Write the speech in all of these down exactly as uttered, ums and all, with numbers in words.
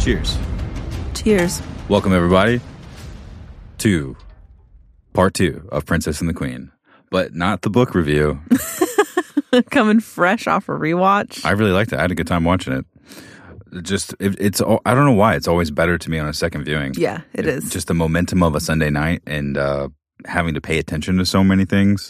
Cheers. Cheers. Welcome, everybody, to part two of Princess and the Queen, but not the book review. Coming fresh off a rewatch. I really liked it. I had a good time watching it. Just, it, it's, I don't know why, it's always better to me on a second viewing. Yeah, it, it is. Just the momentum of a Sunday night and uh, having to pay attention to so many things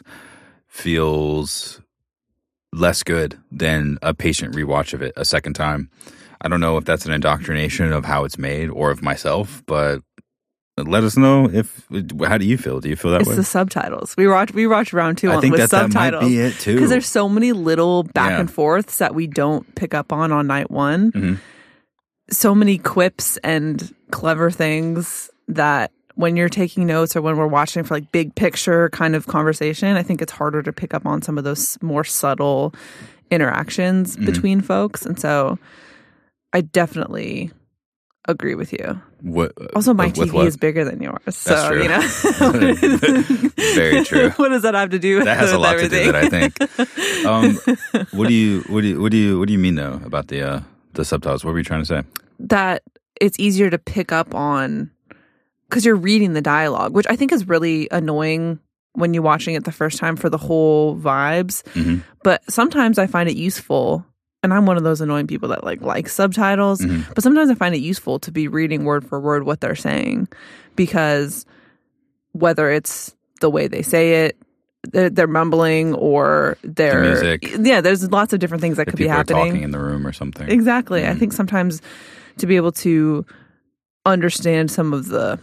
feels less good than a patient rewatch of it a second time. I don't know if that's an indoctrination of how it's made or of myself, but let us know if. How do you feel? Do you feel that it's way? It's the subtitles. We watch we watch round two I on think with that subtitles. That might be it too. Because there's so many little back yeah. and forths that we don't pick up on on night one. Mm-hmm. So many quips and clever things that when you're taking notes or when we're watching for like big picture kind of conversation, I think it's harder to pick up on some of those more subtle interactions mm-hmm. between folks. And so I definitely agree with you. What, also, my with, T V with is bigger than yours. So, That's true. You know. Very true. What does that have to do with that has a lot everything? to do with it, I think. Um, what do you what do you what do you what do you mean though about the uh, the subtitles? What were you trying to say? That it's easier to pick up on because you're reading the dialogue, which I think is really annoying when you're watching it the first time for the whole vibes. Mm-hmm. But sometimes I find it useful. And I'm one of those annoying people that like like subtitles, mm-hmm. but sometimes I find it useful to be reading word for word what they're saying, because whether it's the way they say it, they're, they're mumbling, or they're the music. Yeah, there's lots of different things that if could be people happening. Are talking in the room or something. Exactly. Mm-hmm. I think sometimes to be able to understand some of the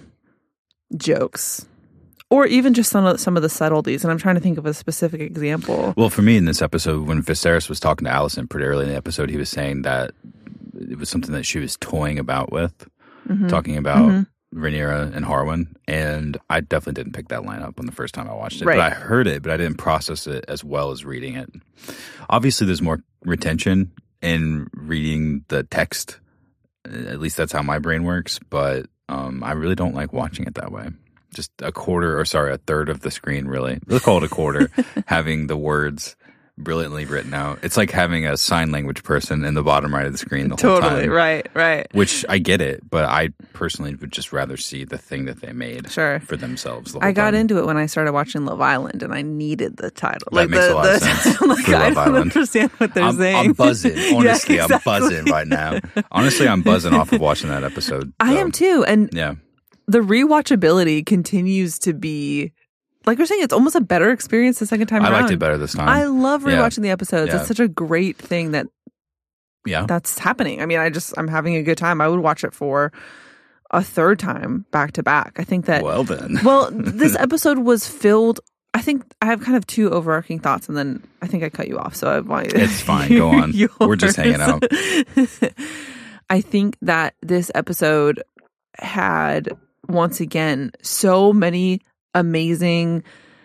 jokes. Or even just some of, some of the subtleties. And I'm trying to think of a specific example. Well, for me in this episode, when Viserys was talking to Alicent pretty early in the episode, he was saying that it was something that she was toying about with, mm-hmm. talking about mm-hmm. Rhaenyra and Harwin. And I definitely didn't pick that line up on the first time I watched it. Right. But I heard it, but I didn't process it as well as reading it. Obviously, there's more retention in reading the text. At least that's how my brain works. But um, I really don't like watching it that way. Just a quarter, or sorry, a third of the screen, really. Let's call it a quarter, having the words brilliantly written out. It's like having a sign language person in the bottom right of the screen the whole time. Totally, right, right. Which I get it, but I personally would just rather see the thing that they made sure. for themselves the whole I got time. into it when I started watching Love Island, and I needed the title. That like makes the, a lot the, of sense. like, for I Love don't Island. understand what they're I'm, saying. I'm buzzing. Honestly, yeah, exactly. I'm buzzing right now. Honestly, I'm buzzing off of watching that episode. I so, am too, and yeah. the rewatchability continues to be, like we're saying, it's almost a better experience the second time I around. liked it better this time. I love rewatching yeah. the episodes. Yeah. It's such a great thing that yeah. that's happening. I mean, I just, I'm having a good time. I would watch it for a third time back to back. I think that, well then. well, this episode was filled, I think I have kind of two overarching thoughts, and then I think I cut you off. So I want It's fine. Go on. We're just hanging out. I think that this episode had, once again, so many amazing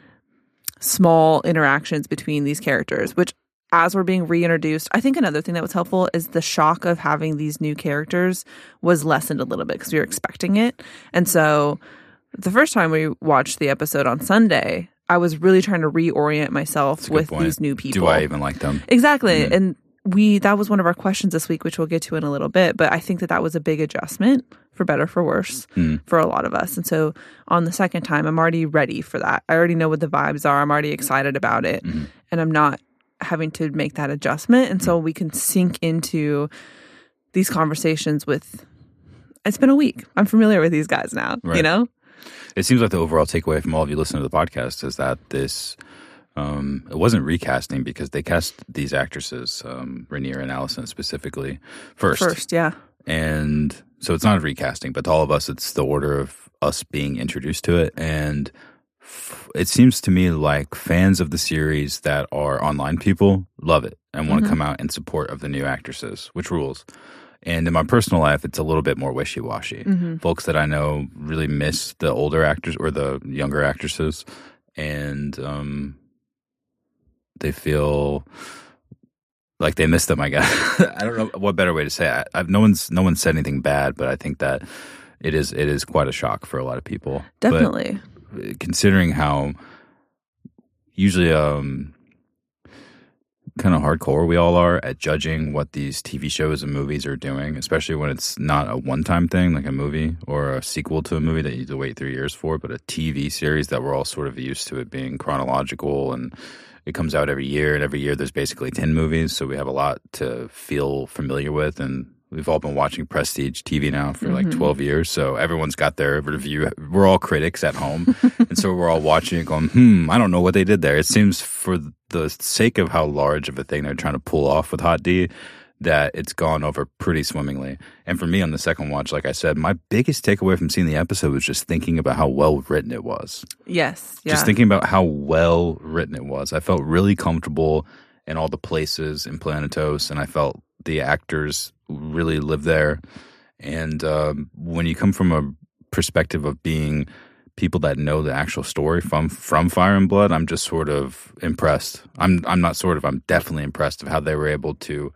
small interactions between these characters, which as we're being reintroduced, I think another thing that was helpful is the shock of having these new characters was lessened a little bit because we were expecting it. And so the first time we watched the episode on Sunday, I was really trying to reorient myself with point. these new people. Do I even like them? Exactly. Mm-hmm. And we that was one of our questions this week, which we'll get to in a little bit. But I think that that was a big adjustment, for better or for worse, mm. for a lot of us. And so on the second time, I'm already ready for that. I already know what the vibes are. I'm already excited about it. Mm-hmm. And I'm not having to make that adjustment. And so we can sink into these conversations with, it's been a week. I'm familiar with these guys now, right. you know? It seems like the overall takeaway from all of you listening to the podcast is that this, um, it wasn't recasting because they cast these actresses, um, Rhaenyra and Alicent specifically, first. First, yeah. And so it's not a recasting, but to all of us, it's the order of us being introduced to it. And f- it seems to me like fans of the series that are online people love it and want to Mm-hmm. come out in support of the new actresses, which rules. And in my personal life, it's a little bit more wishy-washy. Mm-hmm. Folks that I know really miss the older actors or the younger actresses, and um, they feel like they missed them, I guess. I don't know what better way to say it. I, I've, no one's no one's said anything bad, but I think that it is it is quite a shock for a lot of people. Definitely. But considering how usually um, kind of hardcore we all are at judging what these T V shows and movies are doing, especially when it's not a one-time thing like a movie or a sequel to a movie that you have to wait three years for, but a T V series that we're all sort of used to it being chronological, and it comes out every year, and every year there's basically ten movies, so we have a lot to feel familiar with, and we've all been watching Prestige T V now for mm-hmm. like twelve years, so everyone's got their review. We're all critics at home, and so we're all watching it going, hmm, I don't know what they did there. It seems for the sake of how large of a thing they're trying to pull off with Hot D, that it's gone over pretty swimmingly. And for me on the second watch, like I said, my biggest takeaway from seeing the episode was just thinking about how well written it was. Yes. Yeah. Just thinking about how well written it was. I felt really comfortable in all the places in Planetos, and I felt the actors really live there. And um, when you come from a perspective of being people that know the actual story from from Fire and Blood, I'm just sort of impressed. I'm I'm not sort of, I'm definitely impressed of how they were able to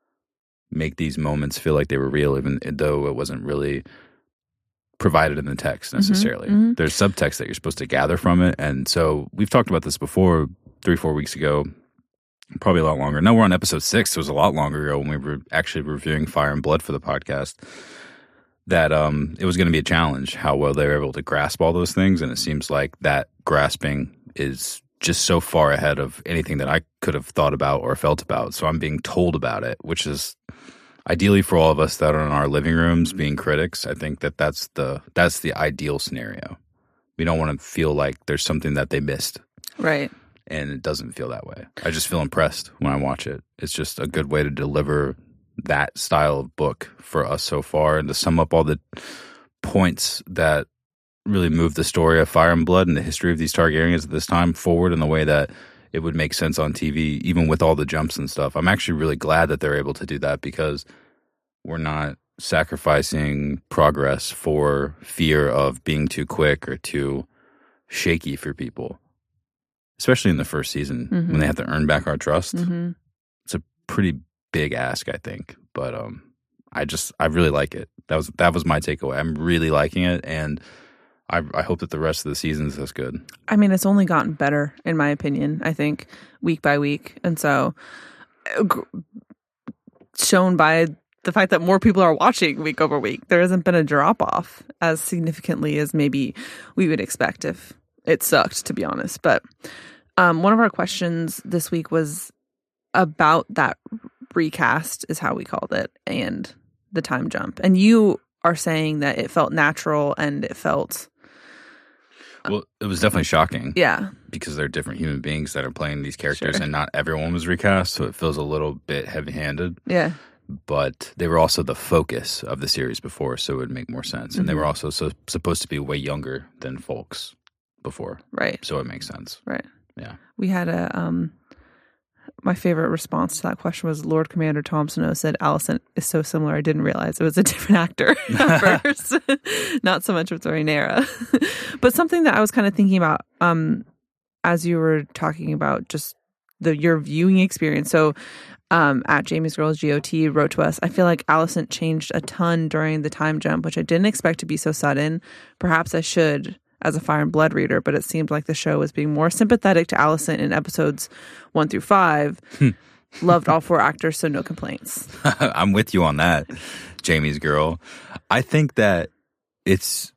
make these moments feel like they were real, even though it wasn't really provided in the text necessarily. Mm-hmm, mm-hmm. There's subtext that you're supposed to gather from it. And so we've talked about this before, three, four weeks ago, probably a lot longer. Now we're on episode six. It was a lot longer ago when we were actually reviewing Fire and Blood for the podcast, that um, it was going to be a challenge how well they were able to grasp all those things. And it seems like that grasping is just so far ahead of anything that I could have thought about or felt about. So I'm being told about it, which is ideally for all of us that are in our living rooms being critics. I think that that's the, that's the ideal scenario. We don't want to feel like there's something that they missed. Right. And it doesn't feel that way. I just feel impressed when I watch it. It's just a good way to deliver that style of book for us so far, and to sum up all the points that really move the story of Fire and Blood and the history of these Targaryens at this time forward in the way that it would make sense on T V, even with all the jumps and stuff. I'm actually really glad that they're able to do that, because we're not sacrificing progress for fear of being too quick or too shaky for people. Especially in the first season, mm-hmm. when they have to earn back our trust. Mm-hmm. It's a pretty big ask, I think. But um, I just, I really like it. That was that was my takeaway. I'm really liking it, and I, I hope that the rest of the season is as good. I mean, it's only gotten better, in my opinion, I think, week by week. And so, shown by the fact that more people are watching week over week, there hasn't been a drop-off as significantly as maybe we would expect if it sucked, to be honest. But um, one of our questions this week was about that recast, is how we called it, and the time jump. And you are saying that it felt natural and it felt... Well, it was definitely shocking. Yeah. Because they're different human beings that are playing these characters, sure. and not everyone was recast, so it feels a little bit heavy-handed. Yeah. But they were also the focus of the series before, so it would make more sense. Mm-hmm. And they were also so, supposed to be way younger than folks before. Right. So it makes sense. Right. Yeah. We had a... um. My favorite response to that question was Lord Commander Tom Snow said, Alicent is so similar, I didn't realize it was a different actor at first. Not so much with Rhaenyra. But something that I was kind of thinking about um, as you were talking about just the your viewing experience. So um, at Jamie's Girls G O T wrote to us, I feel like Alicent changed a ton during the time jump, which I didn't expect to be so sudden. Perhaps I should as a Fire and Blood reader, but it seemed like the show was being more sympathetic to Alicent in episodes one through five. Loved all four actors, so no complaints. I'm with you on that, Jamie's Girl. I think that it's,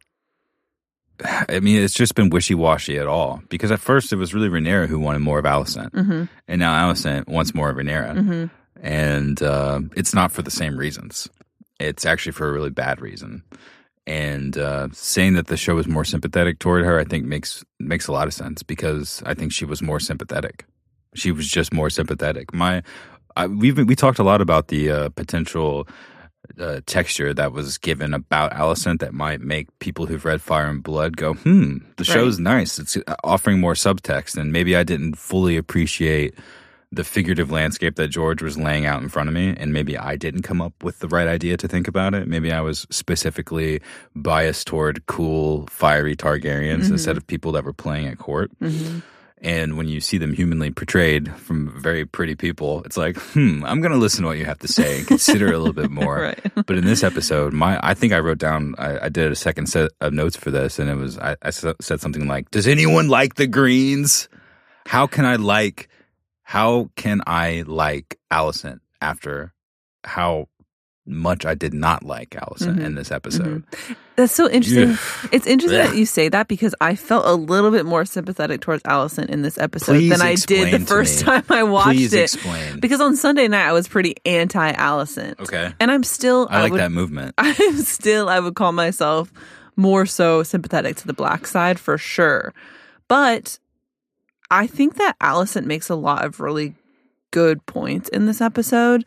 I mean, it's just been wishy-washy at all. Because at first it was really Rhaenyra who wanted more of Alicent. Mm-hmm. And now Alicent wants more of Rhaenyra. Mm-hmm. And uh, it's not for the same reasons. It's actually for a really bad reason. And uh, saying that the show was more sympathetic toward her, I think makes makes a lot of sense, because I think she was more sympathetic. She was just more sympathetic. My, I, we've we talked a lot about the uh, potential uh, texture that was given about Alicent that might make people who've read Fire and Blood go, hmm, the show's right. nice. It's offering more subtext, and maybe I didn't fully appreciate the figurative landscape that George was laying out in front of me, and maybe I didn't come up with the right idea to think about it. Maybe I was specifically biased toward cool, fiery Targaryens mm-hmm. instead of people that were playing at court. Mm-hmm. And when you see them humanly portrayed from very pretty people, it's like, hmm, I'm going to listen to what you have to say and consider it a little bit more. Right. But in this episode, my I think I wrote down, I, I did a second set of notes for this, and it was, I, I said something like, does anyone like the Greens? How can I like... how can I like Alicent after how much I did not like Alicent Mm-hmm. in this episode? Mm-hmm. That's so interesting. Yeah. It's interesting Yeah. that you say that because I felt a little bit more sympathetic towards Alicent in this episode Please than I did explain the to first me. time I watched Please it. explain. Because on Sunday night I was pretty anti-Alicent. Okay. And I'm still I like would, that movement. I'm still I would call myself more so sympathetic to the black side for sure. But I think that Alicent makes a lot of really good points in this episode.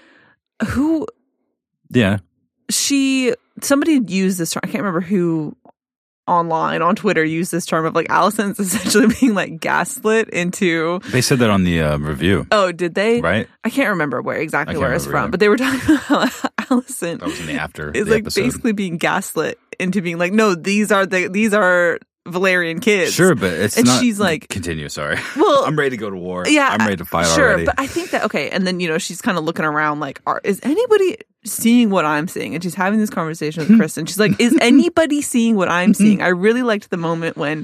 Who Yeah. she somebody used this term. I can't remember who online on Twitter used this term of like Alicent's essentially being like gaslit into. They said that on the uh, review, Oh, did they? right? I can't remember where exactly I can't where it's remember from, either. but they were talking about how Alicent That was in the after is the like episode. basically being gaslit into being like, no, these are the these are Valerian kids. Sure, but it's And not. she's like- continue. Sorry. Well, I'm ready to go to war. Yeah, I'm ready to fight sure, already. but I think that okay, and then you know she's kind of looking around like, are, is anybody seeing what I'm seeing? And she's having this conversation with Kristen. She's like, is anybody seeing what I'm seeing? I really liked the moment when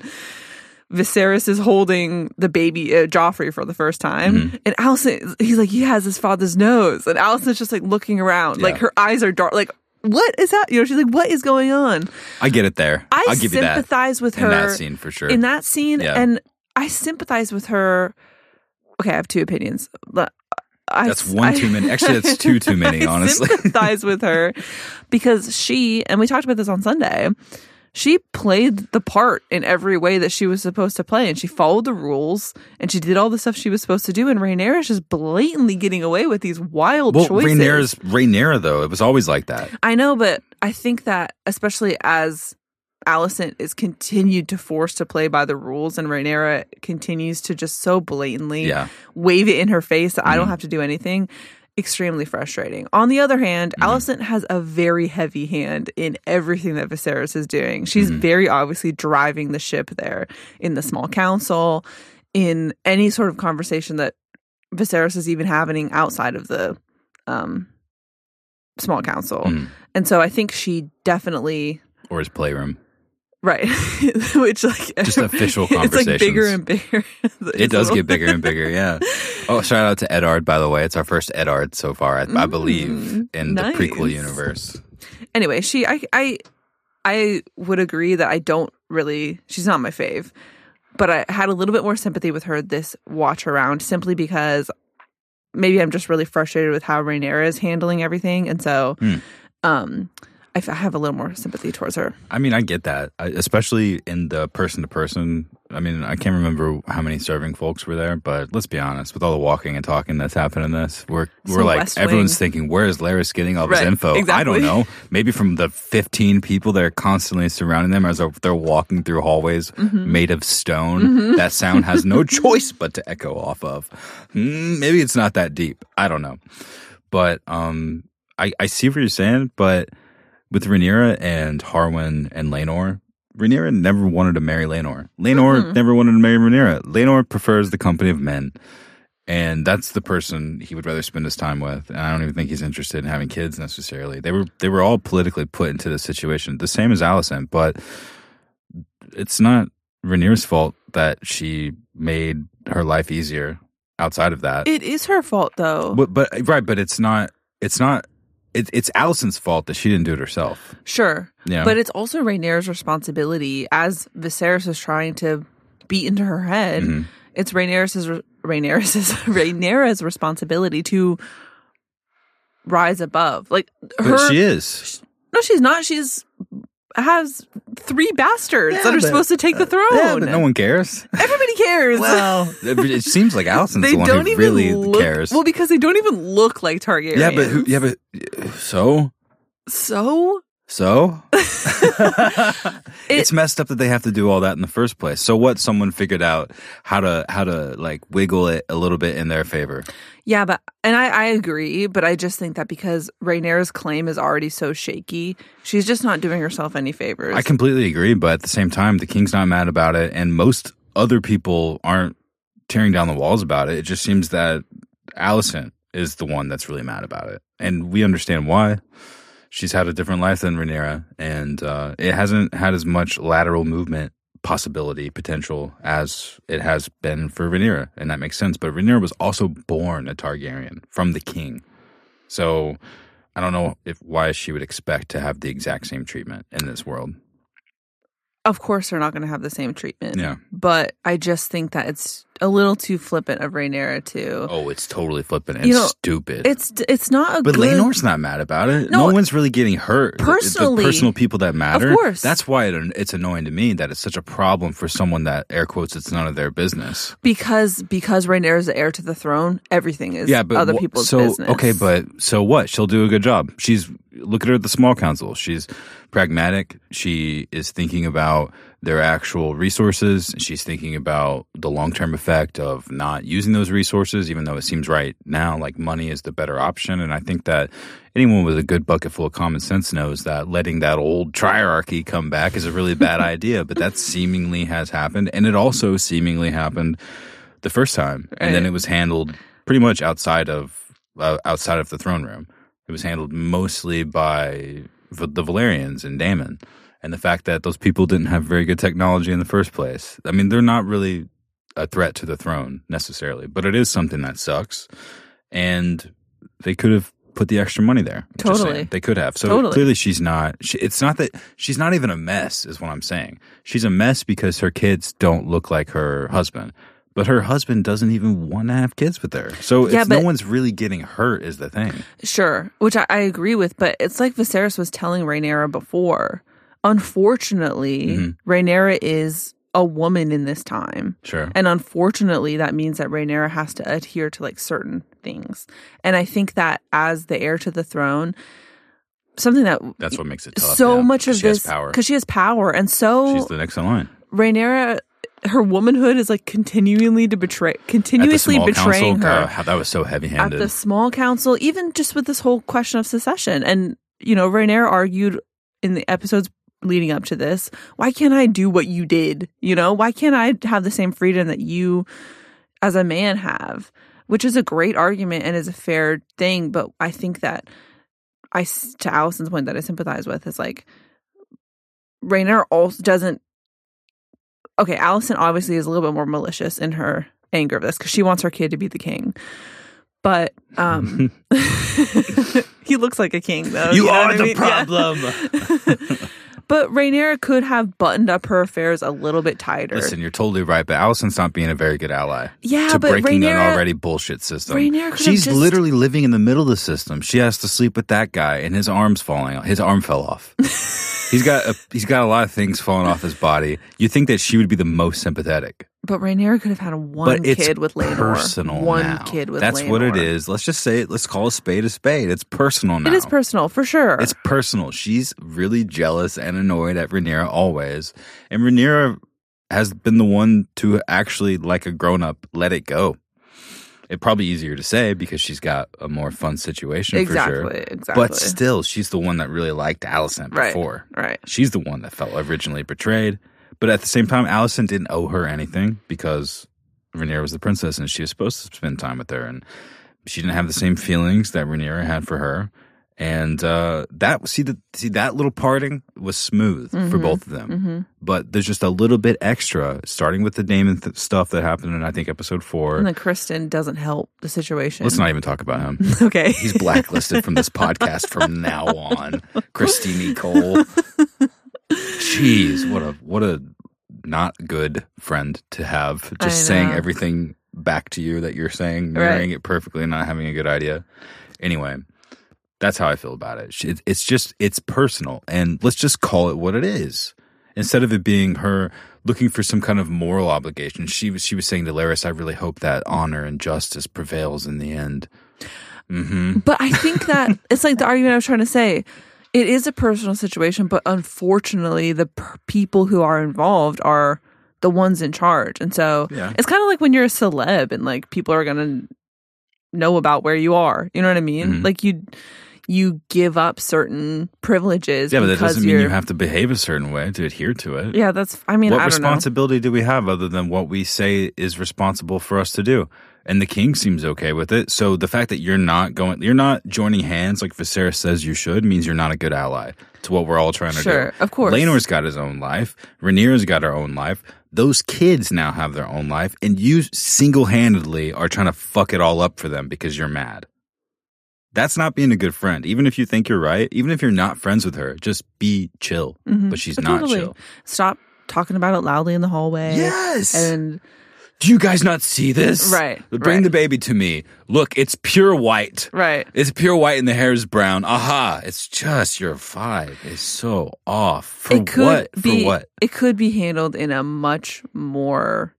Viserys is holding the baby uh, Joffrey for the first time, Mm-hmm. and Alicent, he's like, he has his father's nose, and Alicent's just like looking around, Yeah. like her eyes are dark, like. What is that? You know, she's like, what is going on? I get it there. I I'll give you that. sympathize with her In that scene, for sure. in that scene, Yeah. and I sympathize with her. Okay, I have two opinions. But I, That's one too many. Actually, that's two too many, I honestly. sympathize with her because she, and we talked about this on Sunday, she played the part in every way that she was supposed to play, and she followed the rules, and she did all the stuff she was supposed to do, and Rhaenyra is just blatantly getting away with these wild Well, choices. Rhaenyra's Rhaenyra though. It was always like that. I know, but I think that especially as Alicent is continued to force to play by the rules and Rhaenyra continues to just so blatantly Yeah. wave it in her face that I don't Mhm. have to do anything, extremely frustrating. On the other hand, Mhm. Alicent has a very heavy hand in everything that Viserys is doing. She's Mhm. very obviously driving the ship there in the small council, in any sort of conversation that Viserys is even having outside of the um, small council. Mhm. And so I think she definitely Or his playroom. right, which like Just official it's like conversations. bigger and bigger. It does get bigger and bigger, yeah. Oh, shout out to Eddard, by the way. It's our first Eddard so far, I, I believe, Mm, in nice. the prequel universe. Anyway, she I I I would agree that I don't really she's not my fave, but I had a little bit more sympathy with her this watch around simply because maybe I'm just really frustrated with how Rhaenyra is handling everything, and so Hmm. um I f- I have a little more sympathy towards her. I mean, I get that, I, especially in the person to person. I mean, I can't remember how many serving folks were there, but let's be honest, with all the walking and talking that's happened in this, we're we're So like West everyone's Wing. thinking, where is Larys getting all this Right, info? I exactly. don't know. Maybe from the fifteen people that are constantly surrounding them as they're walking through hallways Mm-hmm. made of stone. That sound has no choice but to echo off of. Hmm, maybe it's not that deep. I don't know, but um, I I see what you're saying, but. With Rhaenyra and Harwin and Laenor, Rhaenyra never wanted to marry Laenor. Laenor Mhm. never wanted to marry Rhaenyra. Laenor prefers the company of men. And that's the person he would rather spend his time with. And I don't even think he's interested in having kids necessarily. They were they were all politically put into this situation, the same as Alicent, but it's not Rhaenyra's fault that she made her life easier outside of that. It is her fault though. But, but right, but it's not it's not it, it's Alicent's fault that she didn't do it herself. Sure. Yeah. But it's also Rhaenyra's responsibility as Viserys is trying to beat into her head. Mhm. It's Rhaenyra's Rhaenyra's Rhaenyra's responsibility to rise above. Like her But she is. No, she's not. She's has three bastards Yeah, that are but- supposed to take the throne. Yeah, but no one cares. Everybody cares. Well, it, it seems like Alicent's they the one don't who even really look, cares. Well, because they don't even look like Targaryens. yeah, but who? Yeah, but so so so it's messed up that they have to do all that in the first place. So what? Someone figured out how to how to like wiggle it a little bit in their favor. Yeah, but and I, I agree, but I just think that because Rhaenyra's claim is already so shaky, she's just not doing herself any favors. I completely agree, but at the same time, the king's not mad about it, and most other people aren't tearing down the walls about it. It just seems that Alicent is the one that's really mad about it, and we understand why. She's had a different life than Rhaenyra, and uh, it hasn't had as much lateral movement possibility, potential, as it has been for Rhaenyra, and that makes sense. But Rhaenyra was also born a Targaryen from the king. So I don't know if why she would expect to have the exact same treatment in this world. Of course, they're not going to have the same treatment. Yeah. But I just think that it's a little too flippant of Rhaenyra to. Oh, it's totally flippant and You know, stupid. It's it's not a but good. Laenor's not mad about it. No, No, one's really getting hurt. The- personally- the personal people that matter. Of course. That's why it, it's annoying to me that it's such a problem for someone that air quotes it's none of their business. because because Rhaenyra is the heir to the throne. Everything is Yeah, but other wh- people's so, business. Okay, but so what? She'll do a good job. She's look at her at the small council. She's pragmatic. She is thinking about their actual resources. She's thinking about the long-term effect of not using those resources, even though it seems right now like money is the better option. And I think that anyone with a good bucket full of common sense knows that letting that old triarchy come back is a really bad idea. But that seemingly has happened. And it also seemingly happened the first time. Right. And then it was handled pretty much outside of uh, outside of the throne room. It was handled mostly by v- the Valerians and Daemon. And the fact that those people didn't have very good technology in the first place. I mean, they're not really a threat to the throne necessarily, but it is something that sucks. And they could have put the extra money there. Just Totally. saying. They could have. So Totally. clearly she's not, she, it's not that, she's not even a mess is what I'm saying. She's a mess because her kids don't look like her husband. But her husband doesn't even want to have kids with her. So Yeah, it's, no but- one's really getting hurt is the thing. Sure, which I, I agree with, but it's like Viserys was telling Rhaenyra before. Unfortunately, Mm-hmm. Rhaenyra is a woman in this time. Sure. And unfortunately, that means that Rhaenyra has to adhere to like certain things. And I think that as the heir to the throne, something that That's what makes it tough. so yeah. much of she has this power. because she has power, and so She's the next in line. Rhaenyra, her womanhood is like continually to betray, At the continuously small betraying council, her. God, how- that was so At heavy-handed. the small council, even just with this whole question of secession. And, you know, Rhaenyra argued in the episodes leading up to this, why can't I do what you did? You know, why can't I have the same freedom that you as a man have? Which is a great argument and is a fair thing. But I think that I, s- to Allison's point that I sympathize with is like, Rhaenyra also doesn't, okay, Allison obviously is a little bit more malicious in her anger of this because she wants her kid to be the king. But um, he looks like a king, though. you know are what I the mean? Yeah. problem. But Rhaenyra could have buttoned up her affairs a little bit tighter. Listen, you're totally right, but Allison's not being a very good ally. Yeah, to but breaking an Rhaenyra- already bullshit system. Rhaenyra could have She's just- literally living in the middle of the system. She has to sleep with that guy, and his arm's falling off. His arm fell off. he's got a, he's got a lot of things falling off his body. You think that she would be the most sympathetic. But Rhaenyra could have had one But it's kid with Laenor. personal One now. kid with That's Laenor. what it is. Let's just say it. Let's call a spade a spade. It's personal now. It is personal, for sure. It's personal. She's really jealous and annoyed at Rhaenyra always. And Rhaenyra has been the one to actually, like a grown-up, let it go. It's probably easier to say because she's got a more fun situation exactly, for sure. exactly. But still, she's the one that really liked Alicent Right, before. right. She's the one that felt originally betrayed. But at the same time, Alicent didn't owe her anything because Rhaenyra was the princess and she was supposed to spend time with her. And she didn't have the same feelings that Rhaenyra had for her. And uh, that see the see that little parting was smooth Mm-hmm. for both of them, but there's just a little bit extra, starting with the Daemon th- stuff that happened in I think episode four. And then Kristen doesn't help the situation. Let's not even talk about him. Okay. He's blacklisted from this podcast from now on. Christine Cole. Jeez, what a what a not good friend to have. Just I saying know. everything back to you that you're saying, Right. mirroring it perfectly, and not having a good idea. Anyway, that's how I feel about it. She- It's just it's personal, and let's just call it what it is. Instead of it being her looking for some kind of moral obligation, she was she was saying to Larys, "I really hope that honor and justice prevails in the end." Mm-hmm. But I think that it's like the argument I was trying to say. It is a personal situation, but unfortunately, the per- people who are involved are the ones in charge. And so Yeah. it's kind of like when you're a celeb and like people are going to know about where you are. You know what I mean? Mhm. Like you you give up certain privileges. Yeah, but that because doesn't mean you're- you have to behave a certain way to adhere to it. Yeah, that's. I mean, what I don't know. responsibility do we have other than what we say is responsible for us to do? And the king seems okay with it. So the fact that you're not going, you're not joining hands like Viserys says you should means you're not a good ally to what we're all trying to do. Sure, of course. Laenor's got his own life. Rhaenyra's got her own life. Those kids now have their own life, and you single-handedly are trying to fuck it all up for them because you're mad. That's not being a good friend. Even if you think you're right, even if you're not friends with her, just be chill. Mhm. But she's But not totally. chill. Stop talking about it loudly in the hallway. Yes. And Do you guys not see this? Right, Bring right. the baby to me. Look, it's pure white. right. It's pure white and the hair is brown. Aha. It's just your vibe is so off. For it could what? be For what? it could be handled in a much more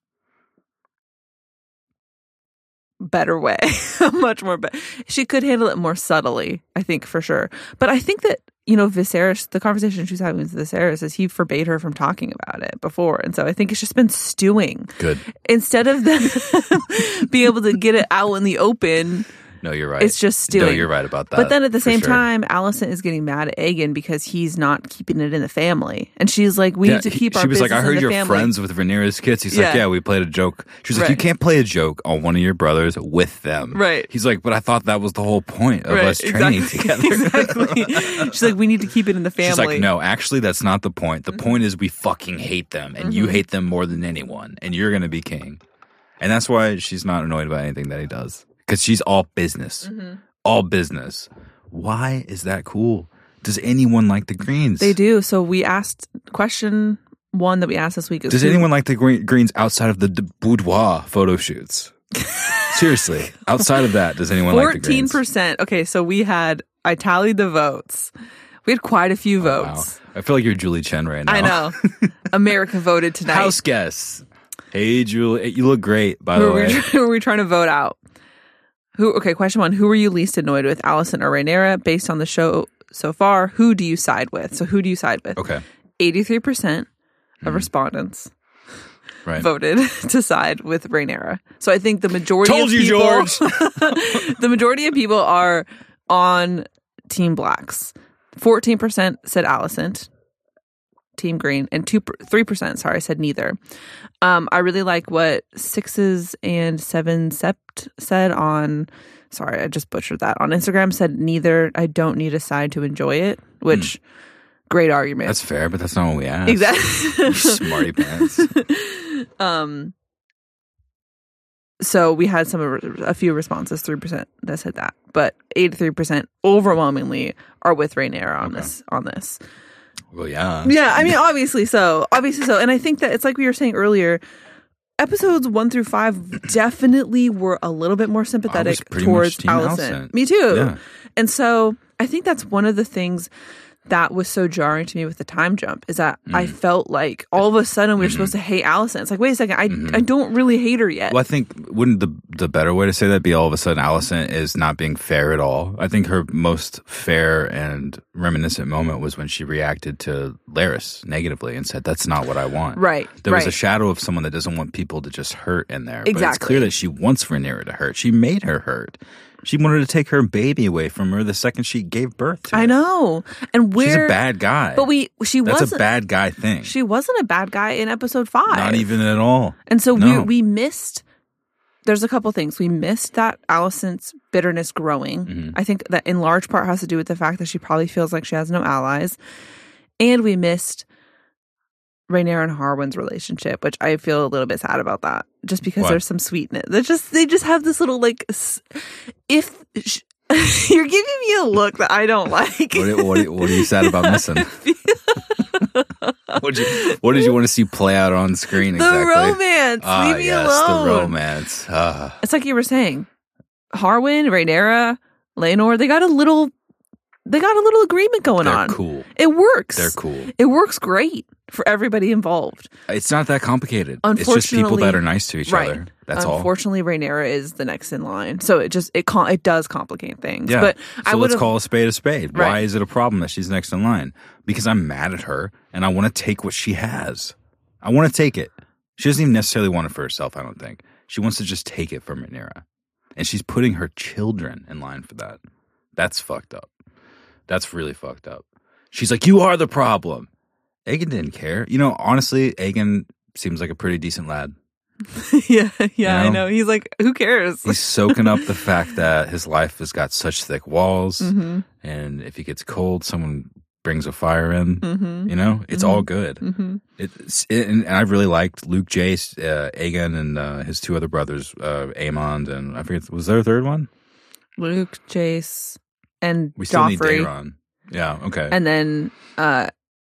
better way. much more be- she could handle it more subtly, I think, for sure. But I think that, you know, Viserys, the conversation she's having with Viserys is he forbade her from talking about it before. And so I think it's just been stewing. Good. Instead of them being able to get it out in the open, No, you're right. it's just stewing. No, you're right about that. But then at the for same sure. time, Alicent is getting mad at Aegon because he's not keeping it in the family. And she's like, we Yeah, need to he- keep our She was like, business I heard in the you're family. friends with Rhaenyra's kids. He's like, Yeah. yeah, we played a joke. She's like, Right. you can't play a joke on one of your brothers with them. Right. He's like, but I thought that was the whole point of Right, us training exactly. together. exactly. She's like, we need to keep it in the family. She's like, no, actually, that's not the point. The point is we fucking hate them, and you Mm-hmm. hate them more than anyone, and you're going to be king. And that's why she's not annoyed about anything that he does, because she's all business. Mm-hmm. All business. Why is that cool? Does anyone like the Greens? They do. So we asked, question one that we asked this week is Does who- anyone like the Gre- Greens outside of the d- boudoir photo shoots? Seriously, outside of that, does anyone like the fourteen Greens? percent. Okay, so we had, I tallied the votes. We had quite a few Wow. votes. I feel like you're Julie Chen right now. I know. America voted tonight. House guests. Hey, Julie, you look great, by who the are, we, way. who are we trying to vote out? Who? Okay, question one. Who were you least annoyed with, Alicent or Rhaenyra? Based on the show so far, who do you side with? So who do you side with? Okay, eighty-three percent of respondents right. voted to side with Rhaenyra. So I think the majority Told of you, people, George. the majority of people are on Team Blacks. fourteen percent said Alicent, Team Green, and two, three percent, sorry, said neither. Um, I really like what Sixes and Seven Sept said on, sorry, I just butchered that, on Instagram, said neither, I don't need a side to enjoy it, which, great argument. That's fair, but that's not what we asked. Exactly. You smarty pants. um, so we had some a few responses, three percent that said that, but eighty-three percent overwhelmingly are with Rhaenyra on Okay. this. On this, Well, yeah. yeah, I mean, obviously so, obviously so, and I think that it's like we were saying earlier. Episodes one through five definitely were a little bit more sympathetic pretty towards much Team Alicent. Alicent. Me too. Yeah. And so I think that's one of the things that was so jarring to me with the time jump is that I Mm. felt like all of a sudden we were Mm-hmm. supposed to hate Alicent. It's like, wait a second, I I don't really hate her yet. Well, I think wouldn't the the better way to say that be all of a sudden Alicent is not being fair at all? I think her most fair and reminiscent moment was when she reacted to Larys negatively and said, "That's not what I want." Right. There right. was a shadow of someone that doesn't want people to just hurt in there. But it's Exactly. clear that she wants Rhaenyra to hurt. She made her hurt. She wanted to take her baby away from her the second she gave birth to I it. know. And where She's a bad guy. But we she That's wasn't a bad guy thing. she wasn't a bad guy in episode five. Not even at all. And so No. we we missed. There's a couple things we missed that Alicent's bitterness growing. Mm-hmm. I think that in large part has to do with the fact that she probably feels like she has no allies, and we missed Rhaenyra and Harwin's relationship, which I feel a little bit sad about that, just because Why? there's some sweetness. They just they just have this little like, s- if sh- you're giving me a look that I don't like. What, are- what, are- what are you sad about missing? what, did you, what did you want to see play out on screen the exactly? romance, Ah, leave me yes, alone. the romance. Ah. It's like you were saying, Harwin, Rhaenyra, Laenor, they got a little, they got a little agreement going They're on. cool. It works. They're cool. It works great for everybody involved. It's not that complicated. It's just people Unfortunately- that are nice to each Right. other. That's all. Unfortunately, Rhaenyra is the next in line, so it just it com- it does complicate things. Yeah. But so I let's would call a spade a spade. Why Right. is it a problem that she's next in line? Because I'm mad at her and I want to take what she has. I want to take it. She doesn't even necessarily want it for herself, I don't think. She wants to just take it from Rhaenyra. And she's putting her children in line for that. That's fucked up. That's really fucked up. She's like, you are the problem. Aegon didn't care. You know, honestly, Aegon seems like a pretty decent lad. yeah, yeah, you know? I know. He's like, who cares? He's soaking up the fact that his life has got such thick walls, mm-hmm. and if he gets cold, someone brings a fire in. Mm-hmm. You know, it's mm-hmm. all good. Mm-hmm. It's it, and I really liked Luke, Jace, uh, Aegon, and uh, his two other brothers, uh, Aemond, and I forget, was there a third one? Luke, Jace, and we still Joffrey. need Daeron. Yeah, okay. And then uh,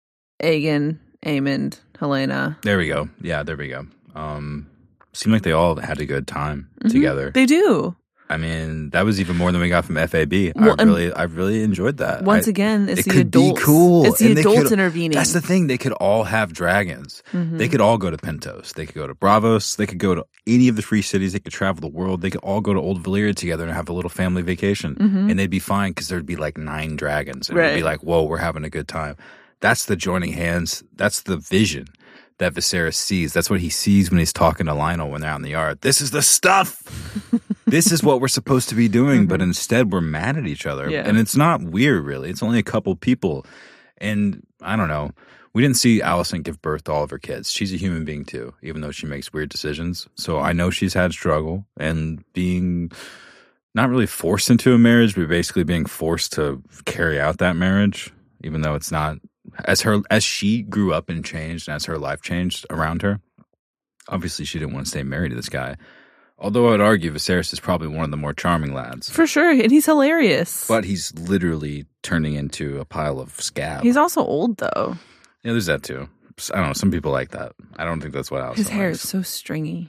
Aegon, Aemond, Helena. There we go. Yeah, there we go. Um, seemed like they all had a good time mm-hmm. together. They do. I mean, that was even more than we got from F A B. Well, I really, I really enjoyed that. Once I, again, it's it the could adults. Be cool. It's the and adults could, intervening. That's the thing. They could all have dragons. Mm-hmm. They could all go to Pentos. They could go to Bravos. They could go to any of the free cities. They could travel the world. They could all go to Old Valyria together and have a little family vacation, mm-hmm. and they'd be fine because there'd be like nine dragons, and right. it'd be like, whoa, we're having a good time. That's the joining hands. That's the vision that Viserys sees. That's what he sees when he's talking to Lionel when they're out in the yard. This is the stuff. This is what we're supposed to be doing, mm-hmm. but instead we're mad at each other. Yeah. And it's not weird, really. It's only a couple people. And I don't know. We didn't see Alicent give birth to all of her kids. She's a human being too, even though she makes weird decisions. So I know she's had struggle and being not really forced into a marriage, but basically being forced to carry out that marriage, even though it's not as her as she grew up and changed and as her life changed around her. Obviously, she didn't want to stay married to this guy. Although I would argue Viserys is probably one of the more charming lads. For sure, and he's hilarious. But he's literally turning into a pile of scab. He's also old, though. Yeah, there's that too. I don't know. Some people like that. I don't think that's what Alicent His hair likes. is so stringy.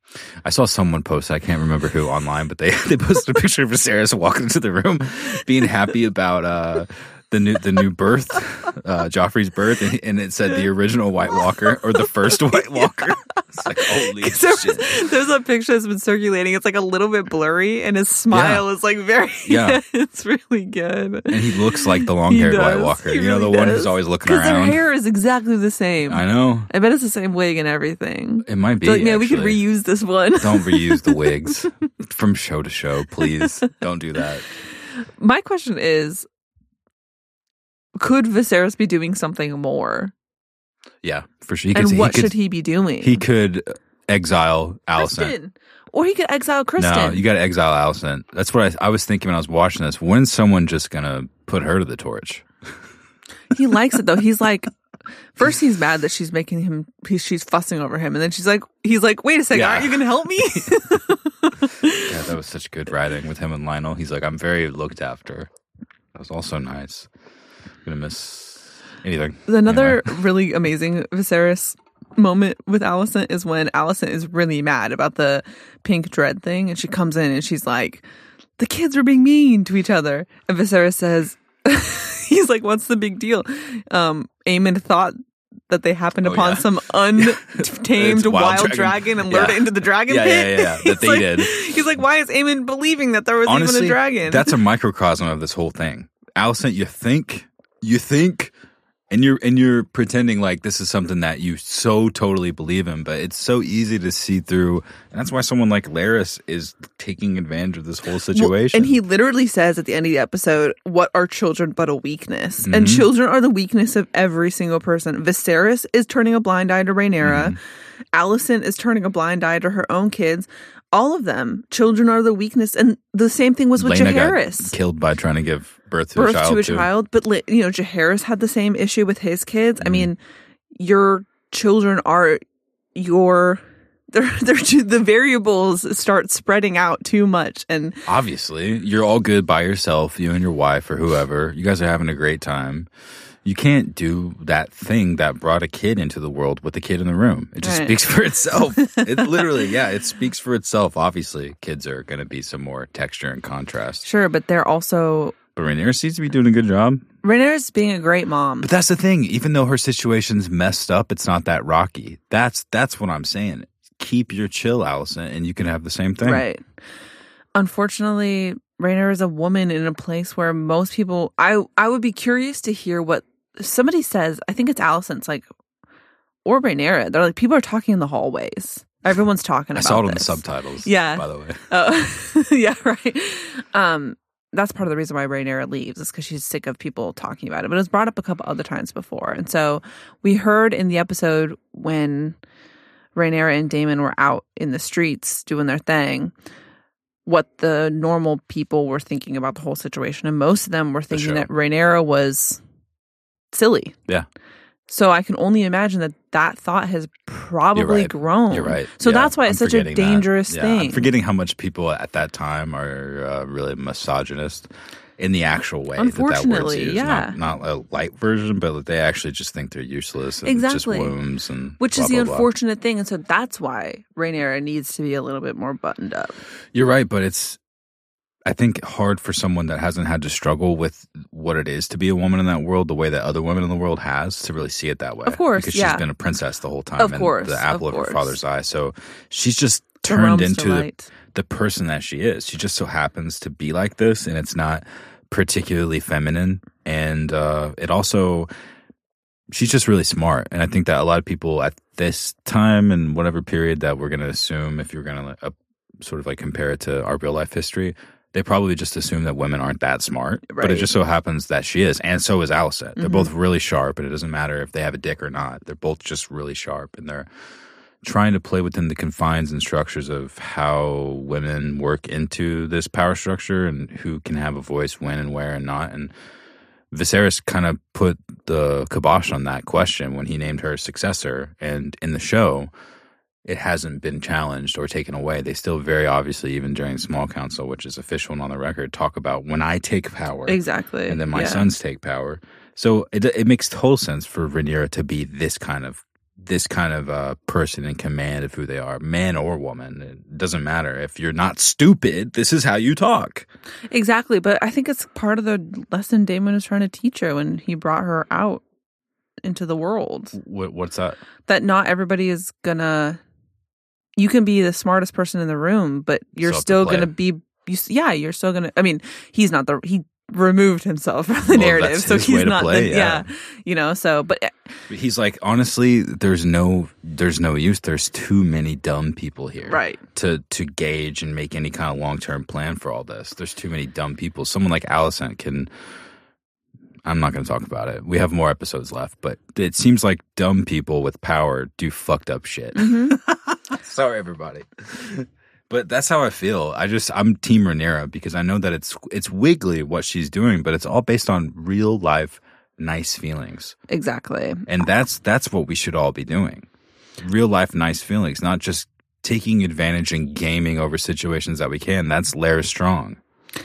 I saw someone post, I can't remember who online, but they, they posted a picture of Viserys walking into the room being happy about uh, the new the new birth, uh, Joffrey's birth, and, and it said the original White Walker or the first White Walker. It's like, holy there shit. Was, there's a picture that's been circulating. It's like a little bit blurry, and his smile Yeah. is like very, Yeah. it's really good. And he looks like the long-haired He White does. Walker. He You know, really the one does. who's always looking Because their around. hair is exactly the same. I know. I bet it's the same wig and everything. It might be, So, like, man, we could actually. reuse this one. Don't reuse the wigs from show to show, please. Don't do that. My question is, could Viserys be doing something more? Yeah, for sure. He And could, what he could, should he be doing? He could exile Alicent. Kristen. Or he could exile Kristen. No, you got to exile Alicent. That's what I, I was thinking when I was watching this. When's someone just going to put her to the torch? He likes it though. He's like, first he's mad that she's making him, he, she's fussing over him. And then she's like, he's like, wait a second, Yeah. aren't you going to help me? Yeah, that was such good writing with him and Lionel. He's like, I'm very looked after. That was also nice. I'm going to miss anything. Another Anyway. really amazing Viserys moment with Alicent is when Alicent is really mad about the pink dread thing. And she comes in and she's like, the kids are being mean to each other. And Viserys says, he's like, what's the big deal? Um, Aemond thought that they happened Oh, upon yeah. some untamed It's wild, wild dragon. dragon. and lured Yeah. it into the dragon Yeah, pit. yeah, yeah, yeah, that He's they like- did. He's like, why is Aemond believing that there was Honestly, even a dragon? that's a microcosm of this whole thing. Alicent, you think, you think, and you're and you're pretending like this is something that you so totally believe in, but it's so easy to see through, and that's why someone like Larys is taking advantage of this whole situation. Well, and he literally says at the end of the episode, what are children but a weakness? Mm-hmm. And children are the weakness of every single person. Viserys is turning a blind eye to Rhaenyra. Mm-hmm. Alicent is turning a blind eye to her own kids. All of them, children are the weakness. And the same thing was with Laena got Jaehaerys. killed by trying to give birth to Birth a child. to a too. child. But, li- you know, Jaehaerys had the same issue with his kids. Mm-hmm. I mean, your children are your... They're, they're, the variables start spreading out too much. And Obviously, you're all good by yourself, you and your wife or whoever. You guys are having a great time. You can't do that thing that brought a kid into the world with the kid in the room. It just Right. speaks for itself. It literally, yeah, it speaks for itself. Obviously, kids are going to be some more texture and contrast. sure, but they're also... But Rhaenyra seems to be doing a good job. Rhaenyra's being a great mom. But that's the thing. Even though her situation's messed up, it's not that rocky. That's that's what I'm saying. Keep your chill, Alicent, and you can have the same thing. Right. Unfortunately, Rhaenyra is a woman in a place where most people... I, I would be curious to hear what somebody says. I think it's Alicent's like... Or Rhaenyra. They're like, people are talking in the hallways. Everyone's talking I about saw it on the this. subtitles, Yeah. by the way. Uh, yeah, right. Um, that's part of the reason why Rhaenyra leaves is because she's sick of people talking about it. But it was brought up a couple other times before. And so we heard in the episode when Rhaenyra and Daemon were out in the streets doing their thing, what the normal people were thinking about the whole situation. And most of them were thinking that Rhaenyra was silly. Yeah. So I can only imagine that that thought has probably You're right. grown. You're right. So yeah, that's why it's I'm such a dangerous that. Yeah, thing. I'm forgetting how much people at that time are uh, really misogynist in the actual way. Unfortunately, that, that word's used. yeah. Not, not a light version, but they actually just think they're useless and exactly. just wombs. And Which blah, is the blah, blah. unfortunate thing. And so that's why Rhaenyra needs to be a little bit more buttoned up. You're right, but it's, I think, hard for someone that hasn't had to struggle with what it is to be a woman in that world the way that other women in the world has to really see it that way. Of course, because yeah. she's been a princess the whole time Of and course, the apple of of, her course. father's eye. So she's just The turned realm's into the, delight. the person that she is. She just so happens to be like this, and it's not particularly feminine. And uh, it also, she's just really smart. And I think that a lot of people at this time and whatever period that we're going to assume, if you're going to uh, sort of like compare it to our real life history, they probably just assume that women aren't that smart. Right. But it just so happens that she is. And so is Alicent. They're Mhm. both really sharp, and it doesn't matter if they have a dick or not. They're both just really sharp, and they're trying to play within the confines and structures of how women work into this power structure and who can have a voice when and where and not. And Viserys kind of put the kibosh on that question when he named her successor. And in the show, it hasn't been challenged or taken away. They still very obviously, even during Small Council, which is official and on the record, talk about when I take power. Exactly. And then my yeah. sons take power. So it it makes total sense for Rhaenyra to be this kind of this kind of uh, person in command of who they are, man or woman. It doesn't matter. If you're not stupid, this is how you talk. Exactly. But I think it's part of the lesson Daemon was trying to teach her when he brought her out into the world. What, what's that? That not everybody is gonna. You can be the smartest person in the room, but you're Still have to still play. going to be, you, yeah, you're still going to, I mean, he's not the, he removed himself from the Well, narrative. that's So his he's way to not, play, the, yeah. yeah, you know, so, but He's like, honestly, there's no, there's no use. There's too many dumb people here, Right. To to gauge and make any kind of long term plan for all this. There's too many dumb people. Someone like Alicent can. I'm not going to talk about it. We have more episodes left, but it seems like dumb people with power do fucked up shit. Mhm. Sorry, everybody. But that's how I feel. I just I'm Team Rhaenyra because I know that it's it's wiggly what she's doing, but it's all based on real life nice feelings. exactly. And that's that's what we should all be doing. Real life nice feelings, not just taking advantage and gaming over situations that we can. That's Larys Strong.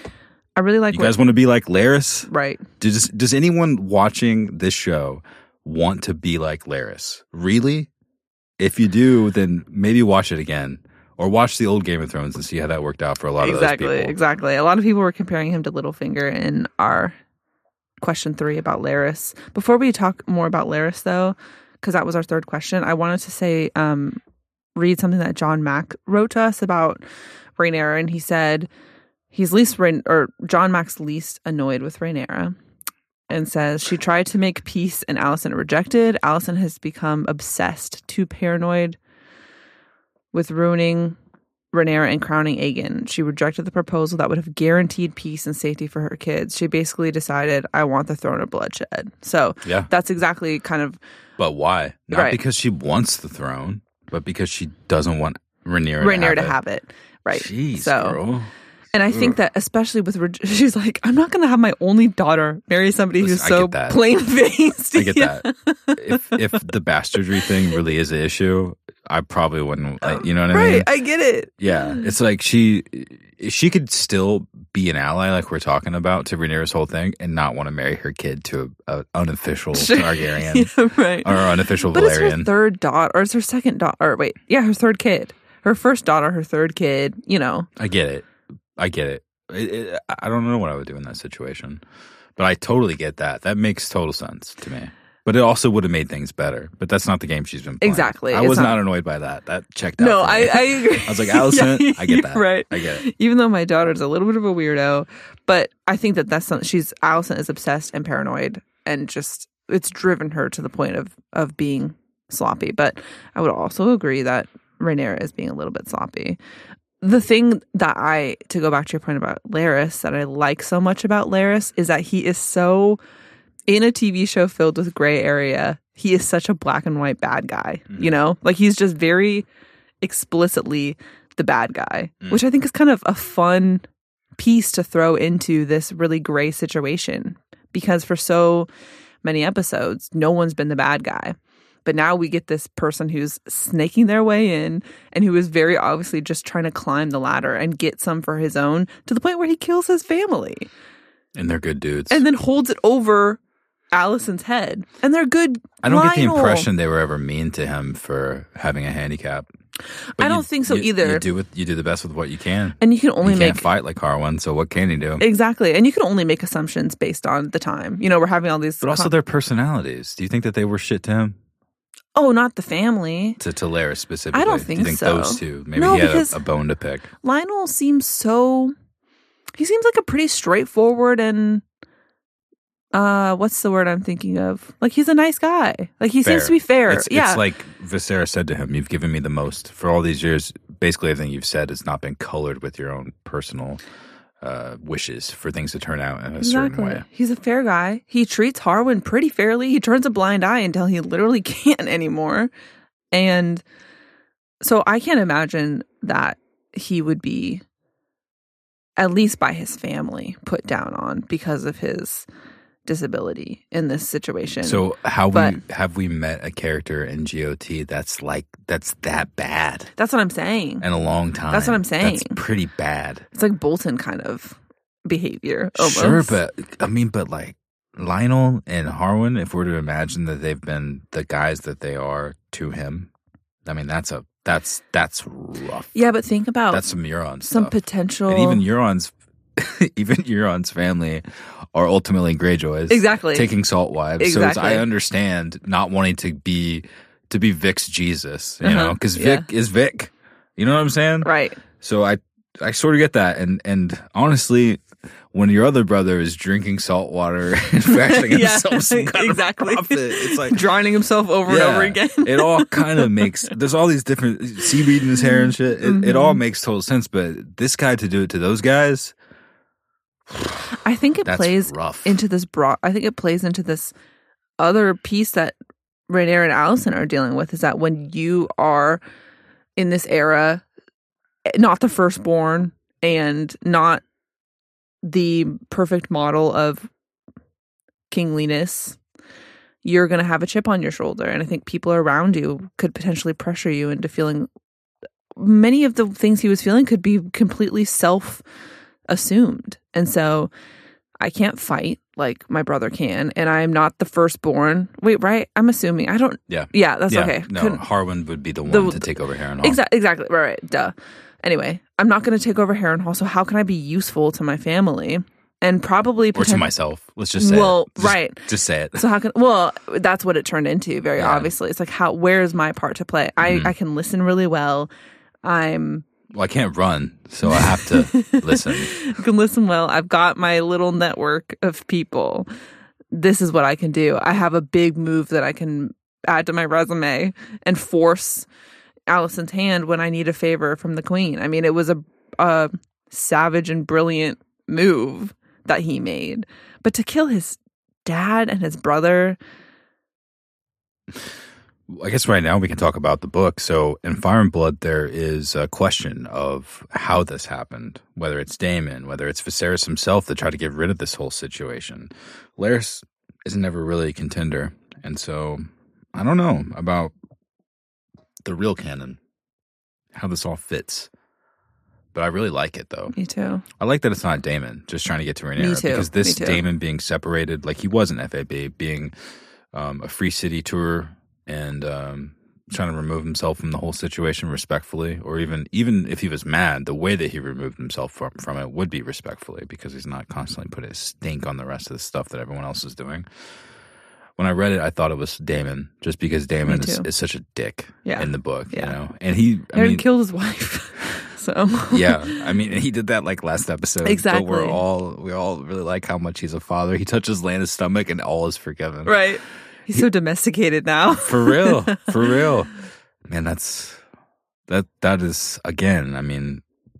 I really like You what, guys want to be like Larys? right. Does does anyone watching this show want to be like Larys? Really? If you do, then maybe watch it again. Or watch the old Game of Thrones and see how that worked out for a lot Exactly. of those people. Exactly. A lot of people were comparing him to Littlefinger in our question three about Larys. Before we talk more about Larys, though, because that was our third question, I wanted to say, um, read something that John Mack wrote to us about Rhaenyra, and he said he's least Rhaen- or John Mack's least annoyed with Rhaenyra, and says she tried to make peace and Alicent rejected. Alicent has become obsessed, too paranoid with ruining Rhaenyra and crowning Aegon. She rejected the proposal that would have guaranteed peace and safety for her kids. She basically decided, I want the throne of bloodshed. So Yeah. that's exactly kind of But why? Not Right. because she wants the throne, but because she doesn't want Rhaenyra, Rhaenyra to to have have it. Right. it. Jeez, so, girl. and I think that especially with, Reg- she's like, I'm not going to have my only daughter marry somebody Listen, who's I so get that. plain faced. I get that. If if the bastardry thing really is an issue, I probably wouldn't. Like, you know what I Right. mean? I get it. Yeah, it's like she she could still be an ally, like we're talking about, to Rhaenyra's whole thing, and not want to marry her kid to a, a unofficial Targaryen Yeah, right. or unofficial But it's her Valerian. third daughter, or it's her second daughter. Or wait, yeah, her third kid. Her first daughter, her third kid. You know, I get it. I get it. It, it. I don't know what I would do in that situation, but I totally get that. That makes total sense to me. But it also would have made things better. But that's not the game she's been playing. Exactly. I It's was not- not, annoyed by that. That checked out. no, for I, me. I agree. I was like, Alicent, Yeah, I get that. you're right. I get it. Even though my daughter's a little bit of a weirdo, but I think that that's something she's Alicent is obsessed and paranoid, and just it's driven her to the point of of being sloppy. But I would also agree that Rhaenyra is being a little bit sloppy. the thing that I, to go back to your point about Larys, that I like so much about Larys is that he is so, in a T V show filled with gray area, he is such a black and white bad guy, mm. you know? Like, he's just very explicitly the bad guy, mm. which I think is kind of a fun piece to throw into this really gray situation, because for so many episodes, no one's been the bad guy. But now we get this person who's snaking their way in and who is very obviously just trying to climb the ladder and get some for his own, to the point where he kills his family. And they're good dudes. And then holds it over Allison's head. And they're good. I don't Lionel. get the impression they were ever mean to him for having a handicap. But I don't you, think so you, either. You do, with, you do the best with what you can. And you can only you make... can't fight like Harwin, so what can you do? Exactly. And you can only make assumptions based on the time. You know, we're having all these... But also con- their personalities. Do you think that they were shit to him? Oh, not the family. To, to Larys specifically. I don't think, Do you think so. those two? Maybe no, he had because a, a bone to pick. Lionel seems so... He seems like a pretty straightforward and... Uh, what's the word I'm thinking of? Like, he's a nice guy. Like, he fair. seems to be fair. It's, yeah. it's like Viserys said to him, you've given me the most. For all these years, basically everything you've said has not been colored with your own personal uh, wishes for things to turn out in a exactly. certain way. He's a fair guy. He treats Harwin pretty fairly. He turns a blind eye until he literally can't anymore. And so I can't imagine that he would be, at least by his family, put down on because of his disability in this situation. So how but, we have we met a character in G O T that's like that's that bad? That's what I'm saying. In a long time. That's what I'm saying. That's pretty bad. It's like Bolton kind of behavior. Almost. Sure, but I mean, but like Lionel and Harwin, if we're to imagine that they've been the guys that they are to him, I mean that's a that's that's rough. Yeah, but think about that's some Euron some stuff. potential, and even Euron's even Euron's family are ultimately Greyjoys. Exactly. Taking salt wives. Exactly. So it's, I understand not wanting to be to be Vic's Jesus, you uh-huh. know, because Vic yeah. is Vic. You know what I'm saying? Right. So I I sort of get that. And and honestly, when your other brother is drinking salt water and fashioning yeah, himself some kind exactly. of profit, it's like drowning himself over yeah, and over again. It all kind of makes, there's all these different seaweed in his hair and shit. It, mm-hmm. it all makes total sense. But this guy to do it to those guys, I think it That's plays rough. into this broad. I think it plays into this other piece that Rhaenyra and Alicent are dealing with, is that when you are in this era, not the firstborn and not the perfect model of kingliness, you're going to have a chip on your shoulder. And I think people around you could potentially pressure you into feeling many of the things he was feeling could be completely self assumed. And so I can't fight like my brother can, and I'm not the firstborn. Wait, right? I'm assuming. I don't. Yeah. Yeah, that's yeah, okay. No, Couldn't, Harwin would be the one the, to take over Harrenhal. Exactly. Exactly. Right. Right. Duh. Anyway, I'm not going to take over Harrenhal. So how can I be useful to my family and probably or poten- to myself? Let's just say. Well, it. Just, right. Just say it. So how can? Well, that's what it turned into. Very yeah. obviously, it's like how. Where is my part to play? Mm-hmm. I I can listen really well. I'm. Well, I can't run, so I have to listen. I can listen well. I've got my little network of people. This is what I can do. I have a big move that I can add to my resume and force Alicent's hand when I need a favor from the queen. I mean, it was a, a savage and brilliant move that he made. But to kill his dad and his brother... I guess right now we can talk about the book. So in Fire and Blood, there is a question of how this happened, whether it's Daemon, whether it's Viserys himself that tried to get rid of this whole situation. Larys is never really a contender. And so I don't know about the real canon, how this all fits. But I really like it, though. Me too. I like that it's not Daemon just trying to get to Rhaenyra. Me too. Because this Me too. Daemon being separated, like he was in F A B, being um, a free city tour and um, trying to remove himself from the whole situation respectfully, or even even if he was mad, the way that he removed himself from, from it would be respectfully, because he's not constantly putting a stink on the rest of the stuff that everyone else is doing. When I read it, I thought it was Daemon, just because Daemon is, is such a dick yeah. in the book, yeah. you know? And he, I Aaron mean, killed his wife. So yeah, I mean, he did that like last episode. Exactly. But we're all, we all really like how much he's a father. He touches Lana's stomach and all is forgiven. Right. He's he, so domesticated now. For real. For real. Man, that's, that, that is, again, I mean,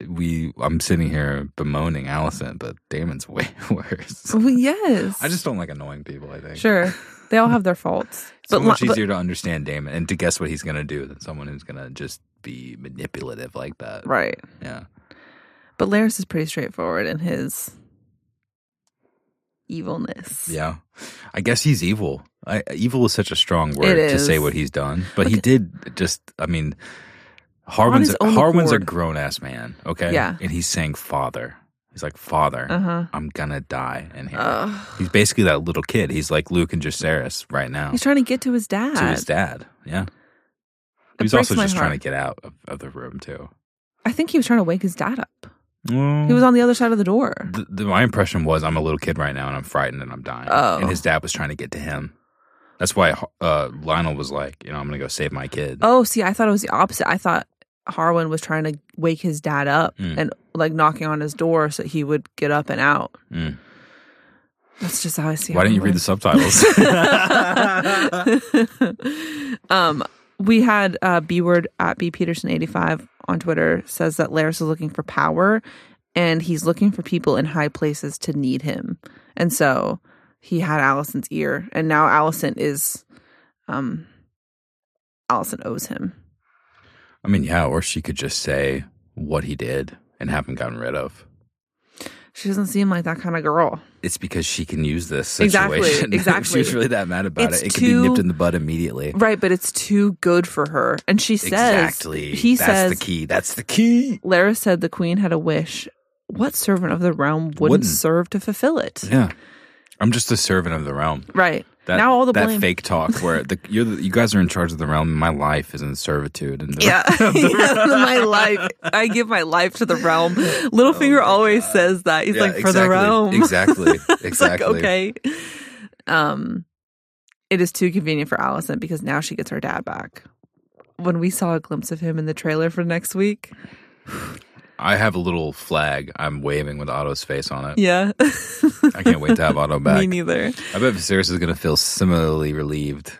we I'm sitting here bemoaning Allison, but Damon's way worse. Well, yes. I just don't like annoying people, I think. Sure. They all have their faults. It's so but much but, easier to understand Damon and to guess what he's going to do than someone who's going to just be manipulative like that. Right. Yeah. But Laris is pretty straightforward in his evilness. Yeah. I guess he's evil. I, evil is such a strong word It to is. say what he's done. But Look, he did just, I mean, Harwin's, his own Harwin's a accord. grown-ass man, okay? Yeah. And he's saying father. He's like, father, Uh-huh. I'm going to die in here. Ugh. He's basically that little kid. He's like Luke and Jacaerys right now. He's trying to get to his dad. To his dad, yeah. It He's also breaks my just trying to heart. get out of, of the room, too. I think he was trying to wake his dad up. Well, He was on the other side of the door. the, the, my impression was I'm a little kid right now and I'm frightened and I'm dying. Oh. And his dad was trying to get to him. That's why uh, Lionel was like, you know, I'm going to go save my kid. Oh, see, I thought it was the opposite. I thought Harwin was trying to wake his dad up Mm. and like knocking on his door so he would get up and out. Mm. That's just how I see. Why didn't you read the subtitles? um, we had uh, B word at B Peterson eighty-five on Twitter says that Laris is looking for power, and he's looking for people in high places to need him, and so he had Allison's ear, and now Allison is, um, Allison owes him. I mean, yeah, or she could just say what he did and have him gotten rid of. She doesn't seem like that kind of girl. It's because she can use this Exactly, situation. exactly. If she's really that mad about It's it, it too- could be nipped in the bud immediately. Right, but it's too good for her. And she says, Exactly. he That's says, the key. That's the key. Laris said the queen had a wish. What servant of the realm wouldn't, Wouldn't. serve to fulfill it? Yeah. I'm just a servant of the realm. Right. That, now all the that blame. fake talk where the, you're the, you guys are in charge of the realm. My life is in servitude. And the Yeah. My life. I give my life to the realm. Littlefinger Oh my always God. says that. He's Yeah, like, for the exactly. realm. Exactly. It's Exactly. like, okay. Um, it is too convenient for Allison because now she gets her dad back. When we saw a glimpse of him in the trailer for next week. I have a little flag I'm waving with Otto's face on it. Yeah. I can't wait to have Otto back. Me neither. I bet Viserys is going to feel similarly relieved.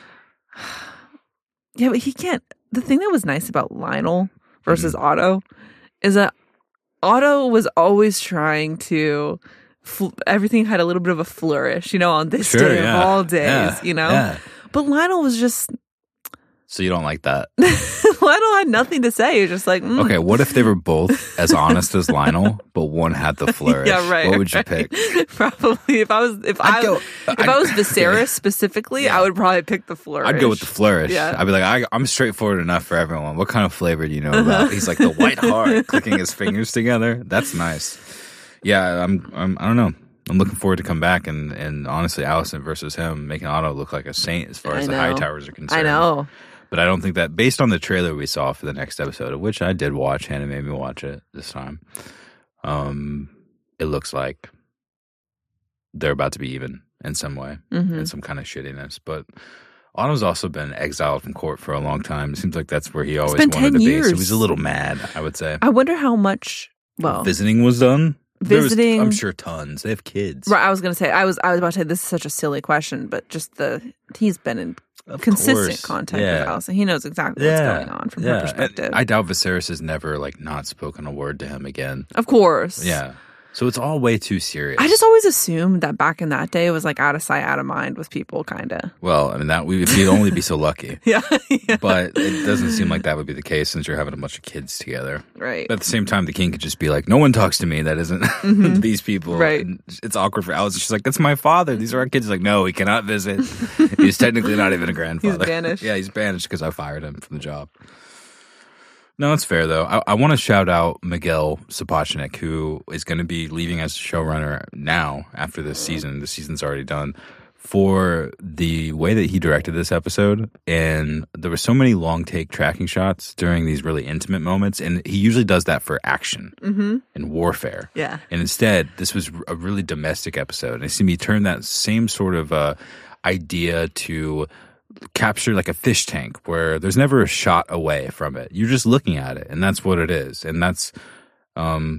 Yeah, but he can't. The thing that was nice about Lionel versus Mm-hmm. Otto is that Otto was always trying to. Fl- everything had a little bit of a flourish, you know, on this Sure, day yeah. of all days, Yeah, you know. yeah. But Lionel was just. So you don't like that? Lionel had nothing to say. He was just like, mm. Okay, what if they were both as honest as Lionel, but one had the flourish? Yeah, right. What would you right. pick? Probably if I was if I'd I go- if I'd- I was Viserys specifically, Yeah. I would probably pick the flourish. I'd go with the flourish. Yeah. I'd be like, I, I'm straightforward enough for everyone. What kind of flavor do you know about? He's like the white heart, clicking his fingers together. That's nice. Yeah, I'm. I'm. I don't know. I'm looking forward to come back and and honestly, Allison versus him, making Otto look like a saint as far I as the know. high towers are concerned. I know. But I don't think that, based on the trailer we saw for the next episode, of which I did watch, Hannah made me watch it this time, um, it looks like they're about to be even in some way, Mhm. in some kind of shittiness. But Otto's also been exiled from court for a long time. It seems like that's where he always been wanted to ten be. So years. he's a little mad, I would say. I wonder how much. Well, Visiting was done. There was- Visiting- I'm sure tons. They have kids. right. I was gonna say. I was. I was about to say this is such a silly question, but just the he's been in Of consistent course. contact Yeah. with Allison. He knows exactly what's going on from her And perspective. I doubt Viserys has never like not spoken a word to him again. of course. Yeah. So it's all way too serious. I just always assumed that back in that day it was like out of sight, out of mind with people, kind of. Well, I mean, that we if you'd only be so lucky. Yeah. yeah. But it doesn't seem like that would be the case since you're having a bunch of kids together. Right. But at the same time, the king could just be like, no one talks to me that isn't these people. Mm-hmm. Right. And it's awkward for Alice. She's like, that's my father. These are our kids. He's like, no, he cannot visit. He's technically not even a grandfather. banished. Yeah, he's banished because I fired him from the job. No, it's fair, though. I, I want to shout out Miguel Sapochnik, who is going to be leaving as showrunner now after this season. The season's already done. For the way that he directed this episode, and there were so many long take tracking shots during these really intimate moments, and he usually does that for action Mm-hmm. and warfare. Yeah. And instead, this was a really domestic episode, and it seemed he turned that same sort of uh, idea to capture like a fish tank, where there's never a shot away from it. You're just looking at it, and that's what it is. And that's um,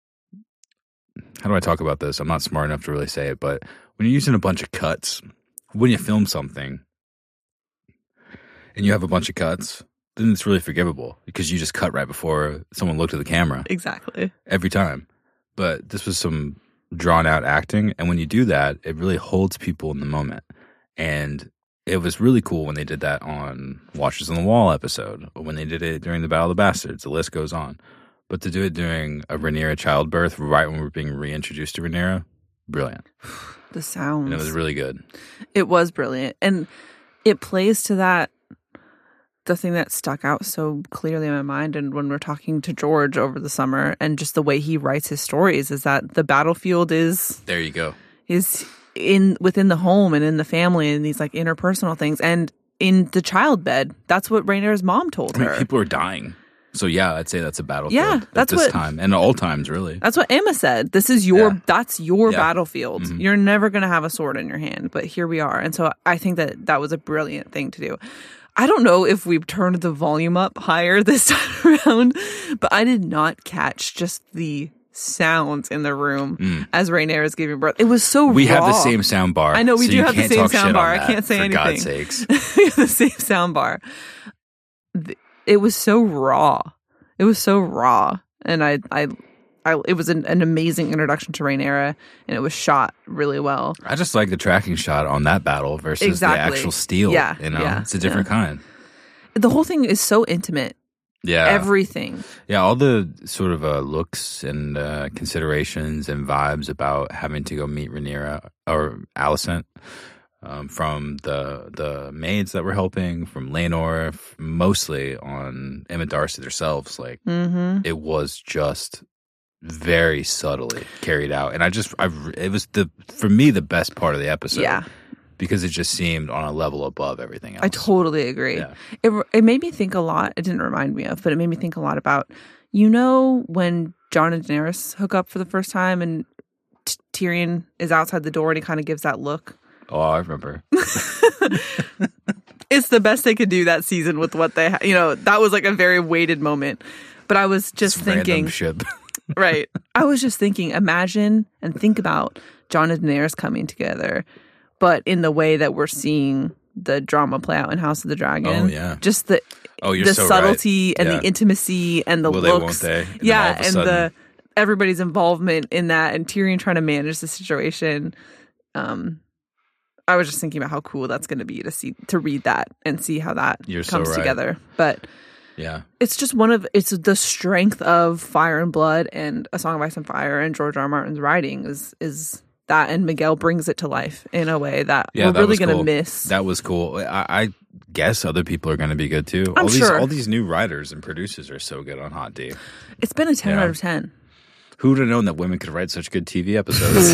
how do I talk about this? I'm not smart enough to really say it, but when you're using a bunch of cuts, when you film something and you have a bunch of cuts, then it's really forgivable because you just cut right before someone looked at the camera Exactly. every time. But this was some drawn out acting, and when you do that, it really holds people in the moment. And it was really cool when they did that on Watchers on the Wall episode, or when they did it during the Battle of the Bastards. The list goes on. But to do it during a Rhaenyra childbirth, right when we're being reintroduced to Rhaenyra, brilliant. The sounds. And it was really good. It was brilliant. And it plays to that, the thing that stuck out so clearly in my mind, and when we're talking to George over the summer, and just the way he writes his stories, is that the battlefield is There you go. is in within the home and in the family and these like interpersonal things, and in the childbed. That's what Rhaenyra's mom told I mean, her. people are dying. So yeah, I'd say that's a battlefield Yeah, at that's this what- time. And all times, really. That's what Emma said. This is your Yeah. that's your Yeah. battlefield. Mhm. You're never going to have a sword in your hand, but here we are. And so I think that that was a brilliant thing to do. I don't know if we've turned the volume up higher this time around, but I did not catch just the sounds in the room Mm. as Rhaenyra is giving birth. It was so We raw. have the same sound bar. I know, we so do you have the can't same talk sound shit bar. on I that, can't say for anything. God's sakes. We have the same sound bar. Th- It was so raw. It was so raw, and I, I, I it was an, an amazing introduction to Rhaenyra, and it was shot really well. I just like the tracking shot on that battle versus Exactly. the actual steel. Yeah, You know, yeah, it's a different kind. The whole thing is so intimate. Yeah. Everything. Yeah, all the sort of uh, looks and uh, considerations and vibes about having to go meet Rhaenyra or Alicent, um, from the the maids that were helping, from Laenor, f- mostly on Emma Darcy themselves. Like, Mm-hmm. it was just very subtly carried out, and I just, I, it was the for me the best part of the episode. Yeah. Because it just seemed on a level above everything else. I totally agree. Yeah. It it made me think a lot. It didn't remind me of, but it made me think a lot about, you know, when Jon and Daenerys hook up for the first time, and T- Tyrion is outside the door and he kind of gives that look. Oh, I remember. It's the best they could do that season with what they, ha- you know, that was like a very weighted moment. But I was just This thinking, random ship. right? I was just thinking, imagine and think about Jon and Daenerys coming together, but in the way that we're seeing the drama play out in House of the Dragon. Oh, yeah. Just the Oh, you're the so subtlety right. and Yeah. the intimacy and the Will they, looks. won't they? And then all yeah, of a and sudden- the everybody's involvement in that, and Tyrion trying to manage the situation. Um, I was just thinking about how cool that's going to be to see to read that and see how that You're so comes right. together. But Yeah. it's just one of it's the strength of Fire and Blood and A Song of Ice and Fire and George R. R. Martin's writing is is that, and Miguel brings it to life in a way that Yeah, we're that really was going to cool. miss. That was cool. I, I guess other people are going to be good too. I'm all these, sure. all these new writers and producers are so good on Hot D. It's been a ten Yeah. out of ten. Who would have known that women could write such good T V episodes?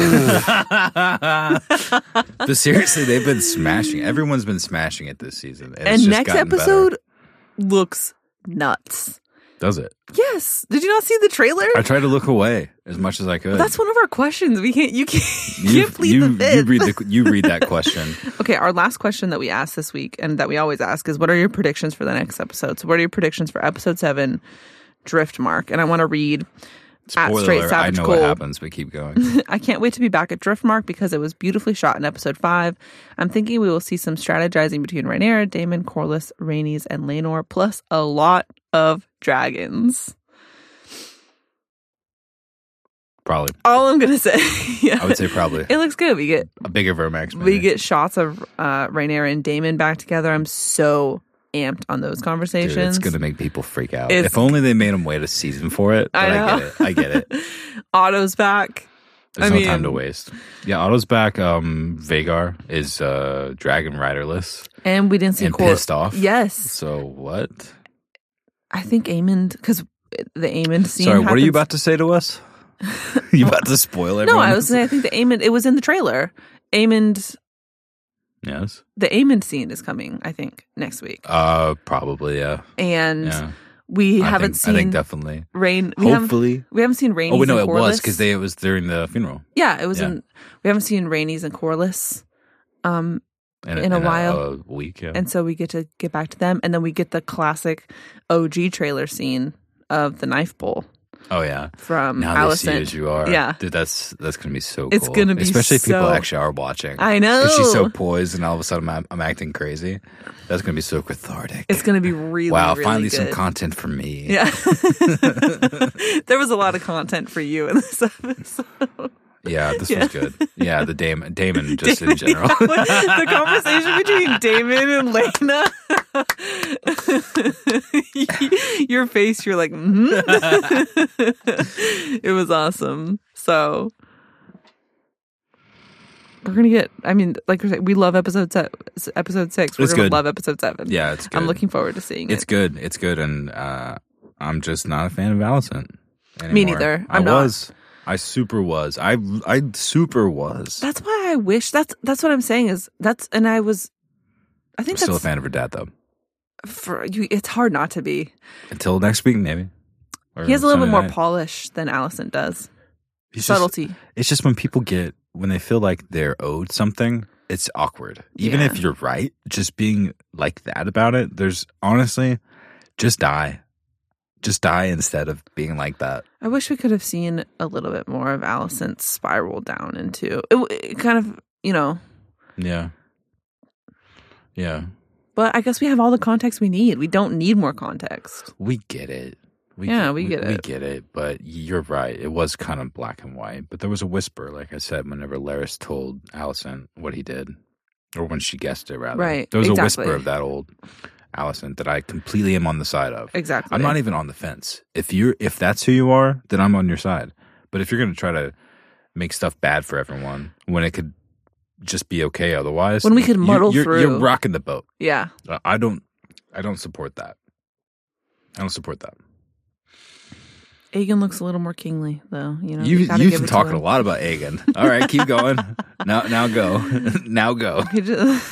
But seriously, they've been smashing. Everyone's been smashing it this season. And, it's And just next gotten better. episode looks nuts. Does it? Yes. Did you not see the trailer? I tried to look away as much as I could. That's one of our questions. We can't. You can't. You you, can't plead you, the you fifth. read the you read that question. Okay, our last question that we asked this week, and that we always ask, is what are your predictions for the next episode? So, what are your predictions for episode seven, Driftmark? And I want to read at Spoiler Straight alert, I Savage know Cold. what happens, but keep going. I can't wait to be back at Driftmark because it was beautifully shot in episode five. I'm thinking we will see some strategizing between Rhaenyra, Daemon, Corlys, Rhaenys, and Laenor, plus a lot of dragons. Probably. All I'm gonna say. Yeah. I would say probably. It looks good. We get A bigger Vermax. we maybe. get shots of uh, Rhaenyra and Daemon back together. I'm so amped on those Dude, conversations. it's going to make people freak out. It's- If only they made them wait a season for it. But I I, know. get it. I get it. Otto's back. There's I no mean- time to waste. Yeah, Otto's back. Um, Vagar is uh, dragon riderless And we didn't see and Cor- pissed off. Yes. So what? I think Aemond, because the Aemond scene Sorry, what are you happens- about to say to us? You about to spoil everyone? No, I was saying I think the Aemond, it was in the trailer. Aemond, Yes. the Aemond scene is coming, I think, next week. Uh, probably. Yeah. And Yeah. we I haven't think, seen I think definitely. Rain. We haven't, Hopefully. we haven't seen Rhaenys Oh wait, no, and it was Corlys. because they it was during the funeral. Yeah, it was Yeah. in. We haven't seen Rhaenys and Corlys. Um, In, In a while. a, week. Yeah. And so we get to get back to them. And then we get the classic O G trailer scene of the knife bowl. Oh yeah, from now Allison. they see you as you are. Yeah, dude, that's that's gonna be so. It's cool. gonna be especially if people so- actually are watching. I know. because she's so poised, and all of a sudden I'm, I'm acting crazy. That's gonna be so cathartic. It's gonna be really wow. really finally, good. some content for me. Yeah, there was a lot of content for you in this episode. Yeah, this Yeah. was good. Yeah, the Damon, Damon just in general. The conversation between Damon and Lena. Your face, you're like, mm-hmm. It was awesome. So we're gonna get. I mean, like we said, we love episode se- episode six. We're It's gonna good. love episode seven. Yeah, it's good. I'm looking forward to seeing It's it. good. It's good, and uh, I'm just not a fan of Allison anymore. Me neither. I'm I not. was. I super was. I I super was. That's why I wish. That's that's what I'm saying. Is that's and I was. I I'm think still a that's fan of her dad though. for you. It's hard not to be. Until next week, maybe. Or He has a little bit Sunday more night. polish than Allison does. He's just- Subtlety. it's just when people get when they feel like they're owed something, it's awkward. Even Yeah. if you're right, just being like that about it. There's honestly, just die, just die instead of being like that. I wish we could have seen a little bit more of Allison spiral down into it, it kind of, you know, Yeah. Yeah. but I guess we have all the context we need. We don't need more context. We get it. We Yeah, we get We it. get it. But you're right. It was kind of black and white. But there was a whisper, like I said, whenever Laris told Allison what he did, or when she guessed it, rather. Right, There was exactly. a whisper of that old Allison that I completely am on the side of. Exactly. I'm not even on the fence. If you're, if that's who you are, then I'm on your side. But if you're going to try to make stuff bad for everyone when it could just be okay otherwise, When we could you- muddle you're, through. You're rocking the boat. Yeah. I don't. I don't support that. I don't support that. Aegon looks a little more kingly, though. You know, You, gotta you've give been it to talking a him. lot about Aegon. All right, keep going. now, now go. now go. He just-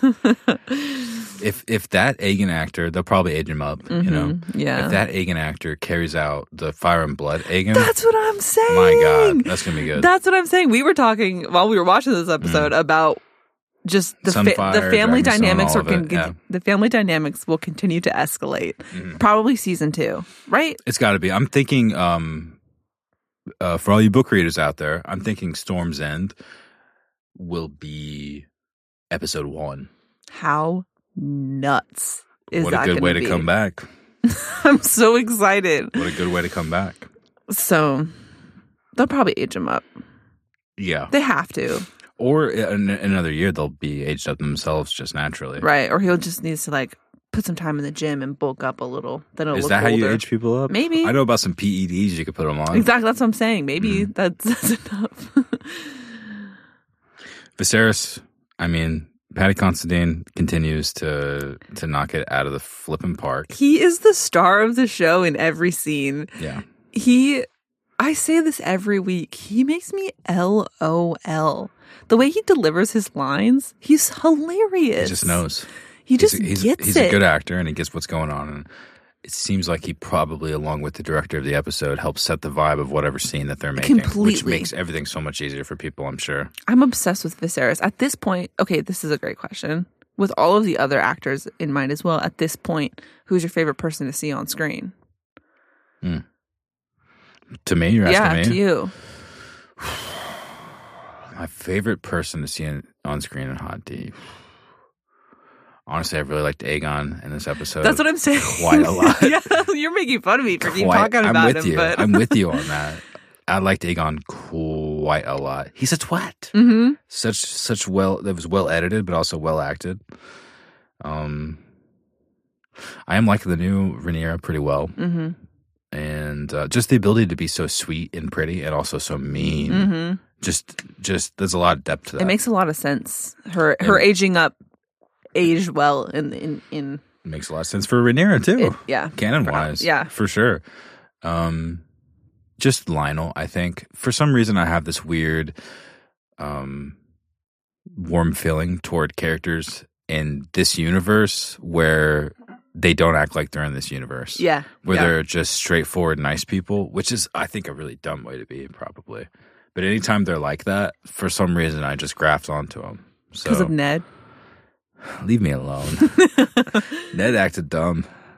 If if that Aegon actor, they'll probably age him up. You know, Mhm, yeah. If that Aegon actor carries out the Fire and Blood Aegon, That's what I'm saying. my God, that's gonna be good. That's what I'm saying. We were talking while we were watching this episode about just the fa- Sunfire, the family Dragonstone, dynamics all are of it, con- yeah. the family dynamics will continue to escalate. Mhm. Probably season two, right? It's got to be. I'm thinking, um, uh, for all you book readers out there, I'm thinking Storm's End will be episode one. How nuts is what that a good way gonna to be? come back. I'm so excited. What a good way to come back. So they'll probably age them up. Yeah. They have to, Or in, in another year, they'll be aged up themselves just naturally. right? Or he'll just needs to like put some time in the gym and bulk up a little. Then it'll Is look that how you older. age people up? Maybe. I know about some P E Ds you could put them on. Exactly. That's what I'm saying. Maybe Mm-hmm. that's, that's enough. Viserys, I mean, Patty Considine continues to to knock it out of the flipping park. He is the star of the show in every scene. Yeah. He, I say this every week, he makes me L O L. The way he delivers his lines, he's hilarious. He just knows. He just he's, he's, gets he's it. a good actor and he gets what's going on. And it seems like he probably, along with the director of the episode, helps set the vibe of whatever scene that they're making. Which Completely. makes everything so much easier for people, I'm sure. I'm obsessed with Viserys. At this point, okay, this is a great question. With all of the other actors in mind as well, at this point, who's your favorite person to see on screen? To me, you're yeah, asking me? to you. My favorite person to see in, on screen in Hot D. Honestly, I really liked Aegon in this episode. That's what I'm saying. Quite a lot. Yeah, you're making fun of me for keep Quite- talking I'm about with him. you. But I'm with you on that. I liked Aegon quite a lot. He's a twat. hmm Such such well that was well edited, but also well acted. Um, I am liking the new Rhaenyra pretty well, hmm and uh, just the ability to be so sweet and pretty, and also so mean. hmm Just just there's a lot of depth to that. It makes a lot of sense. Her her And- aging up aged well in in in It makes a lot of sense for Rhaenyra too. it, yeah. Canon wise, Yeah. for sure. Um, just Lionel, I think. For some reason, I have this weird, um, warm feeling toward characters in this universe where they don't act like they're in this universe. Yeah. Where yeah. they're just straightforward, nice people, which is, I think, a really dumb way to be, probably. But anytime they're like that, for some reason, I just graft onto them. So because of Ned. leave me alone. Ned acted dumb.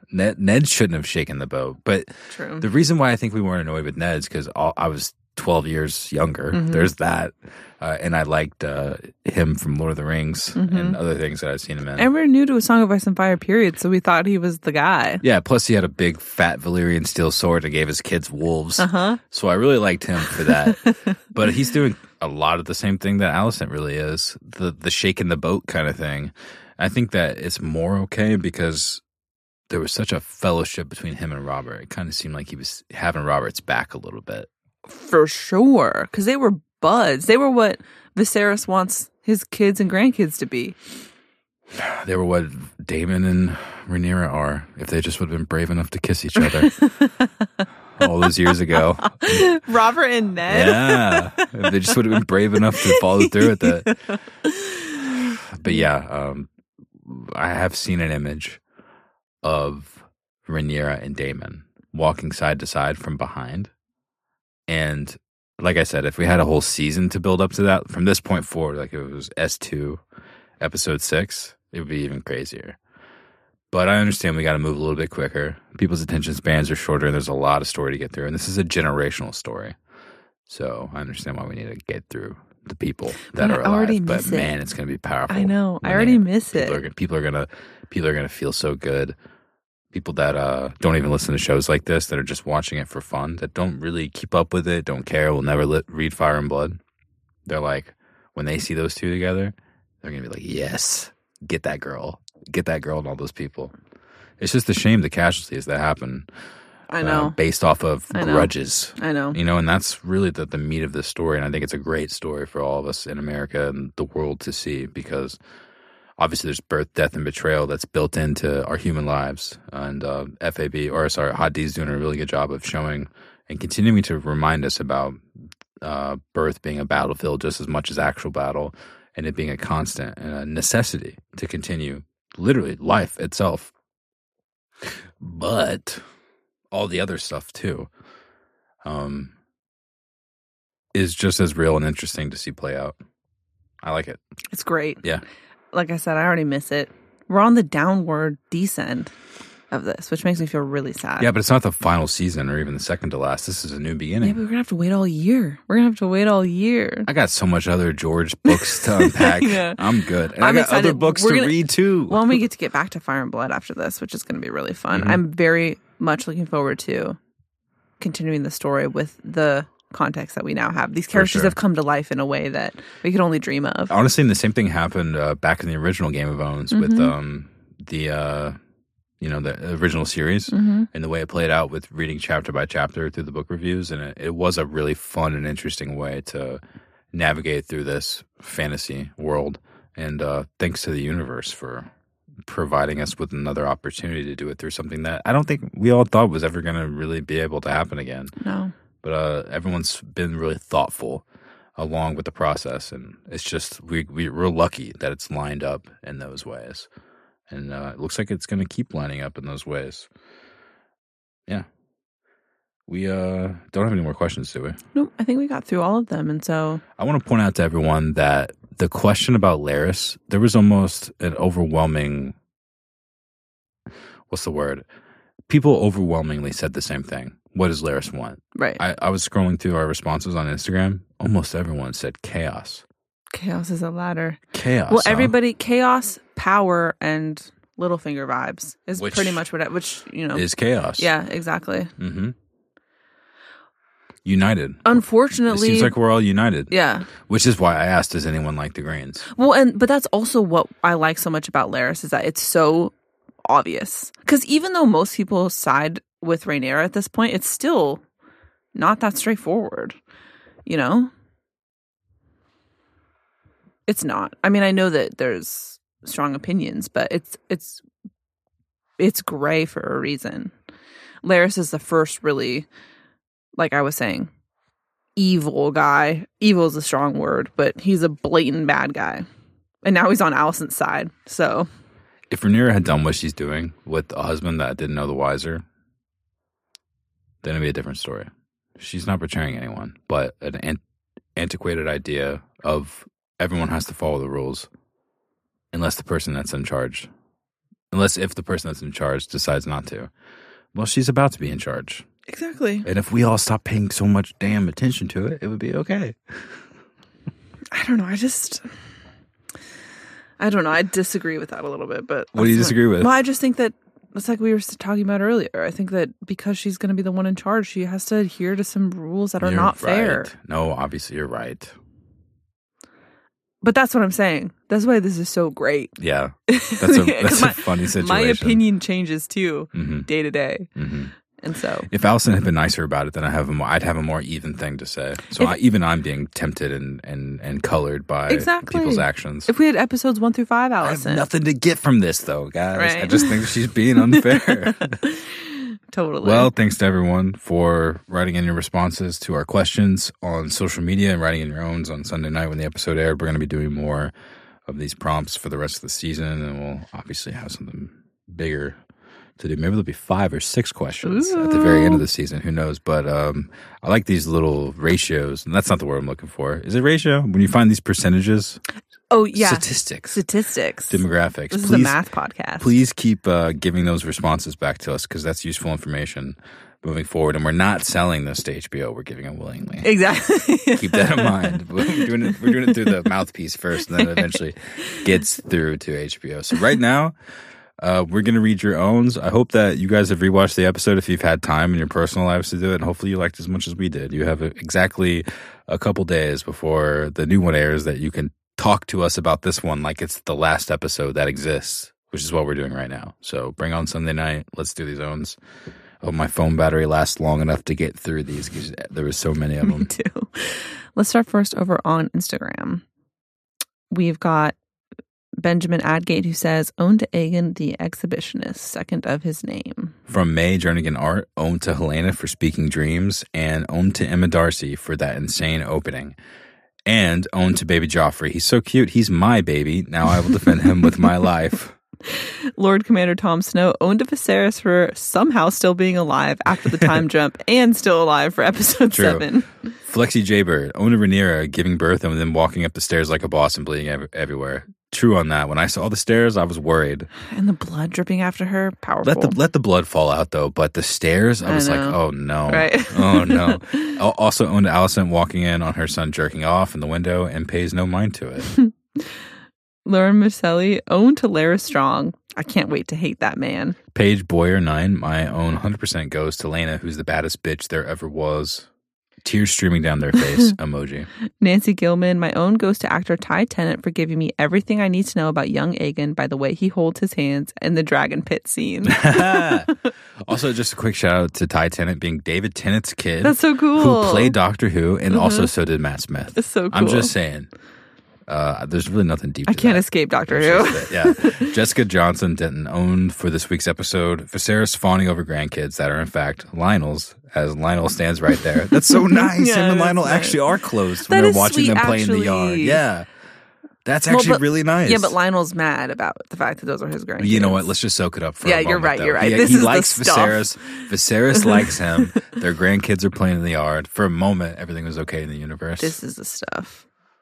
Ned, Ned shouldn't have shaken the boat. But True. the reason why I think we weren't annoyed with Ned is because I was twelve years younger. Mm-hmm. There's that. Uh, and I liked uh, him from Lord of the Rings Mm-hmm. and other things that I've seen him in. And we're new to A Song of Ice and Fire, period, so we thought he was the guy. Yeah, plus he had a big fat Valyrian steel sword and gave his kids wolves. Uh-huh. So I really liked him for that. But he's doing a lot of the same thing that Alicent really is, the the shaking the boat kind of thing. I think that it's more okay because there was such a fellowship between him and Robert. It kind of seemed like he was having Robert's back a little bit. For sure, because they were buds. They were what Viserys wants his kids and grandkids to be. They were what Daemon and Rhaenyra are, if they just would have been brave enough to kiss each other all those years ago. Robert and Ned? Yeah. If they just would have been brave enough to follow through with it. But yeah, um, I have seen an image of Rhaenyra and Daemon walking side to side from behind. And like I said, if we had a whole season to build up to that, from this point forward, like if it was S two, episode six, it would be even crazier. But I understand we got to move a little bit quicker. People's attention spans are shorter, and there's a lot of story to get through. And this is a generational story. So I understand why we need to get through the people that But are I already alive. But miss it. man, it's going to be powerful. I know. I when already they- miss people it. Are, people are gonna people are gonna feel so good. People that uh, don't even listen to shows like this, that are just watching it for fun, that don't really keep up with it, don't care, will never li- read Fire and Blood. They're like, when they see those two together, they're gonna be like, yes, get that girl, get that girl, and all those people. It's just a shame the casualties that happen. I know. Uh, based off of I know. grudges. I know. You know, and that's really the, the meat of this story. And I think it's a great story for all of us in America and the world to see, because obviously there's birth, death, and betrayal that's built into our human lives. And uh, F A B, or sorry, Hot D's doing a really good job of showing and continuing to remind us about uh, birth being a battlefield just as much as actual battle, and it being a constant and a necessity to continue literally life itself. But all the other stuff too um, is just as real and interesting to see play out. I like it. It's great. Yeah. Like I said, I already miss it. We're on the downward descent of this, which makes me feel really sad. Yeah, but it's not the final season or even the second to last. This is a new beginning. Yeah, but we're gonna have to wait all year. We're gonna have to wait all year. I got so much other George books to unpack. Yeah. I'm good. And I'm I got excited. other books We're to gonna- read too. Well, we get to get back to Fire and Blood after this, which is going to be really fun. Mhm. I'm very much looking forward to continuing the story with the context that we now have. These characters sure. have come to life in a way that we could only dream of. Honestly, and the same thing happened uh, back in the original Game of Thrones with Mhm. um, the uh, you know the original series, Mm-hmm. and the way it played out with reading chapter by chapter through the book reviews, and it, it was a really fun and interesting way to navigate through this fantasy world. And uh, thanks to the universe for providing us with another opportunity to do it through something that I don't think we all thought was ever going to really be able to happen again. No. But uh, everyone's been really thoughtful along with the process, and it's just we, we we're lucky that it's lined up in those ways, and uh, it looks like it's going to keep lining up in those ways. Yeah, we uh, don't have any more questions, do we? Nope. I think we got through all of them. And so, I want to point out to everyone that the question about Larys, there was almost an overwhelming. What's the word? People overwhelmingly said the same thing. What does Larys want? right. I, I was scrolling through our responses on Instagram. Almost everyone said chaos. Chaos is a ladder. Chaos. Well, huh? everybody, chaos, power, and Littlefinger vibes is Which pretty much what, I, which, you know. is chaos. Yeah, exactly. Mm-hmm. United. It Unfortunately. seems like we're all united. yeah. Which is why I asked, does anyone like the Greens? Well, and but that's also what I like so much about Larys is that it's so obvious. Because even though most people side with Rhaenyra at this point, it's still not that straightforward. You know, it's not. I mean, I know that there's strong opinions, but it's it's it's gray for a reason. Larys is the first really, like I was saying, evil guy. Evil is a strong word, but he's a blatant bad guy. And now he's on Alicent's side. So, If Rhaenyra had done what she's doing with a husband that didn't know the wiser, then it'd be a different story. She's not betraying anyone, but an an- antiquated idea of everyone has to follow the rules unless the person that's in charge Unless if the person that's in charge decides not to. Well, she's about to be in charge. Exactly. And if we all stop paying so much damn attention to it, it would be okay. I don't know. I just... I don't know. I disagree with that a little bit. But what do you not, disagree with? Well, I just think that it's like we were talking about earlier. I think that because she's going to be the one in charge, she has to adhere to some rules that are You're not right. fair. No, obviously you're right. But that's what I'm saying. That's why this is so great. Yeah. That's a, that's my, a funny situation. My opinion changes too, mm-hmm. day to day. Mm-hmm. And so, if Allison had been nicer about it, then I have a more, I'd have a more even thing to say. So if, I, even I'm being tempted and, and, and colored by exactly. people's actions. If we had episodes one through five, Allison, I have nothing to get from this, though, guys. Right? I just think she's being unfair. Totally. Well, thanks to everyone for writing in your responses to our questions on social media and writing in your own on Sunday night when the episode aired. We're going to be doing more of these prompts for the rest of the season, and we'll obviously have something bigger to do. Maybe there'll be five or six questions Ooh. At the very end of the season. Who knows? But um, I like these little ratios, and that's not the word I'm looking for. Is it ratio? When you find these percentages? Oh, yeah. Statistics. Statistics. Demographics. This please, is a math podcast. Please keep uh, giving those responses back to us because that's useful information moving forward. And we're not selling this to H B O. We're giving it willingly. Exactly. Keep that in mind. We're doing it, we're doing it through the mouthpiece first, and then it eventually gets through to H B O. So right now, Uh, we're going to read your owns. I hope that you guys have rewatched the episode if you've had time in your personal lives to do it. And hopefully you liked it as much as we did. You have exactly a couple days before the new one airs that you can talk to us about this one like it's the last episode that exists, which is what we're doing right now. So bring on Sunday night. Let's do these owns. I hope my phone battery lasts long enough to get through these because there were so many of them. Me too. Let's start first over on Instagram. We've got Benjamin Adgate, who says, own to Aegon the Exhibitionist, second of his name. From May Jernigan Art, own to Helena for Speaking Dreams, and own to Emma Darcy for that insane opening. And own to Baby Joffrey. He's so cute. He's my baby. Now I will defend him with my life. Lord Commander Tom Snow owned to Viserys for somehow still being alive after the time jump and still alive for episode True. seven. Flexi Jaybird owned to Rhaenyra giving birth and then walking up the stairs like a boss and bleeding ev- everywhere. True on that. When I saw the stairs, I was worried. And the blood dripping after her, powerful. Let the let the blood fall out though, but the stairs, I was I like, oh no, right? Oh no. Also owned Allison walking in on her son jerking off in the window and pays no mind to it. Lauren Maselli owned to Larys Strong. I can't wait to hate that man. Paige Boyer nine, my own one hundred percent goes to Lena, who's the baddest bitch there ever was. Tears streaming down their face, emoji. Nancy Gilman, my own goes to actor Ty Tennant for giving me everything I need to know about young Aegon by the way he holds his hands in the dragon pit scene. Also, just a quick shout out to Ty Tennant being David Tennant's kid. That's so cool. Who played Doctor Who, and mm-hmm. also so did Matt Smith. That's so cool. I'm just saying. Uh, there's really nothing deep to I can't that. escape Doctor Who. Yeah. Jessica Johnson didn't own for this week's episode Viserys fawning over grandkids that are in fact Lionel's, as Lionel stands right there. That's so nice. Yeah, Him and Lionel nice. actually are close when that they're watching sweet, them play actually. in the yard. Yeah. That's actually well, but, really nice. Yeah, but Lionel's mad about the fact that those are his grandkids. You know what? Let's just soak it up for yeah, a moment. Yeah, you're right. Though. You're right. He, this he is likes the stuff. Viserys. Viserys likes him. Their grandkids are playing in the yard. For a moment, everything was okay in the universe. This is the stuff.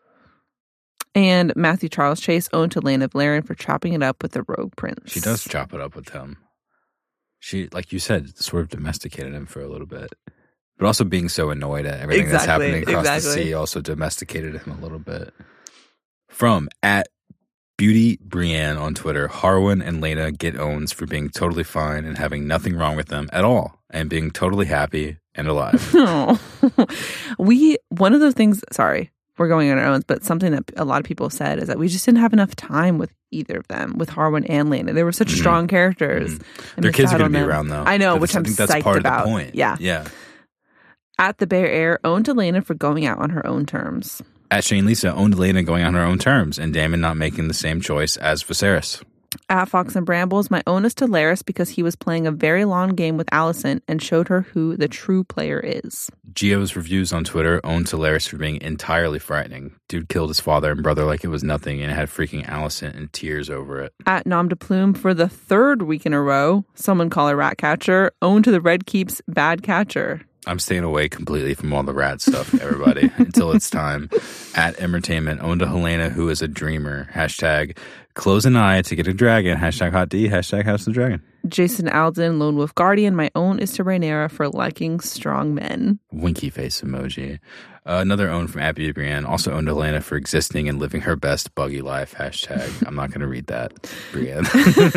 And Matthew Charles Chase owned to Lana Valerian for chopping it up with the rogue prince. She does chop it up with him. She, like you said, sort of domesticated him for a little bit. But also being so annoyed at everything exactly, that's happening across exactly. the sea also domesticated him a little bit. From at Beauty Brienne on Twitter, Harwin and Lena get owns for being totally fine and having nothing wrong with them at all and being totally happy and alive. Oh. we, one of those things, sorry, we're going on our own, but something that a lot of people said is that we just didn't have enough time with either of them, with Harwin and Lena. They were such mm-hmm. strong characters. Mm-hmm. Their kids are going to be around, though. I know, that's, which I'm I think that's psyched part about. Of the point. Yeah. Yeah. At the Bear Air, owned to Lena for going out on her own terms. At Shane Lisa, owned Lena going on her own terms, and Daemon not making the same choice as Viserys. At Fox and Brambles, my own is to Larys because he was playing a very long game with Alicent and showed her who the true player is. Geo's reviews on Twitter owned to Larys for being entirely frightening. Dude killed his father and brother like it was nothing and had freaking Alicent in tears over it. At Nom de Plume, for the third week in a row, someone call her Rat Catcher, owned to the Red Keep's Bad Catcher. I'm staying away completely from all the rat stuff, everybody, until it's time. At Entertainment, owned to Helena, who is a dreamer. Hashtag close an eye to get a dragon. Hashtag hot D. Hashtag House of the Dragon. Jason Alden, Lone Wolf Guardian. My own is to Rhaenyra for liking strong men. Winky face emoji. Uh, another own from Abby Brienne. Also owned Elena for existing and living her best buggy life. Hashtag. I'm not going to read that, Brienne.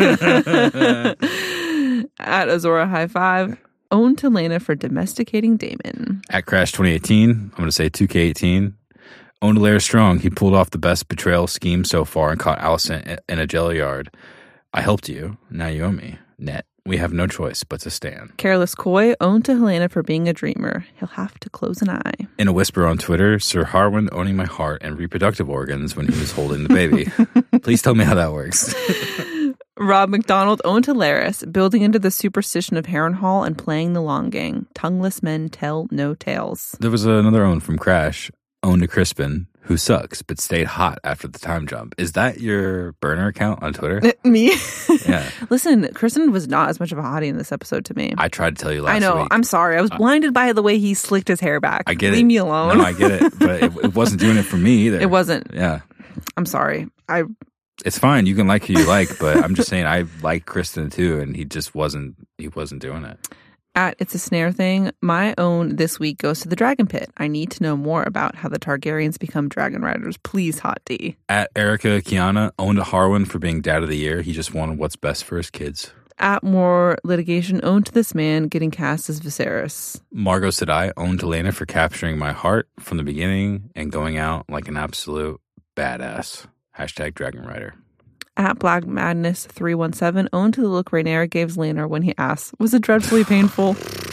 At Azora High Five. Owned to Lena for domesticating Daemon. At Crash twenty eighteen. I'm going to say two K eighteen. Owned Lair Strong. He pulled off the best betrayal scheme so far and caught Alicent in a jelly yard. I helped you. Now you owe me. Net. We have no choice but to stand. Careless Coy, owned to Helena for being a dreamer. He'll have to close an eye. In a whisper on Twitter, Sir Harwin owning my heart and reproductive organs when he was holding the baby. Please tell me how that works. Rob McDonald, owned to Laris, building into the superstition of Harrenhal and playing the long game. Tongueless men tell no tales. There was another own from Crash, owned to Crispin, who sucks, but stayed hot after the time jump. Is that your burner account on Twitter? Me? Yeah. Listen, Kristen was not as much of a hottie in this episode to me. I tried to tell you last I know. week. I'm sorry. I was blinded by the way he slicked his hair back. I get Leave it. me alone. No, I get it. But it, it wasn't doing it for me either. It wasn't. Yeah. I'm sorry. I. It's fine. You can like who you like, but I'm just saying I like Kristen too, and he just wasn't. He wasn't doing it. At It's a Snare Thing, my own this week goes to the Dragon Pit. I need to know more about how the Targaryens become dragon riders. Please, Hot D. At Erica Kiana, owned a Harwin for being dad of the year. He just wanted what's best for his kids. At More Litigation, owned to this man getting cast as Viserys. Margot said I owned Elena for capturing my heart from the beginning and going out like an absolute badass. Hashtag Dragon Rider. At Black Madness three one seven, owned to the look Rhaenyra gave Laenor when he asked, was it dreadfully painful?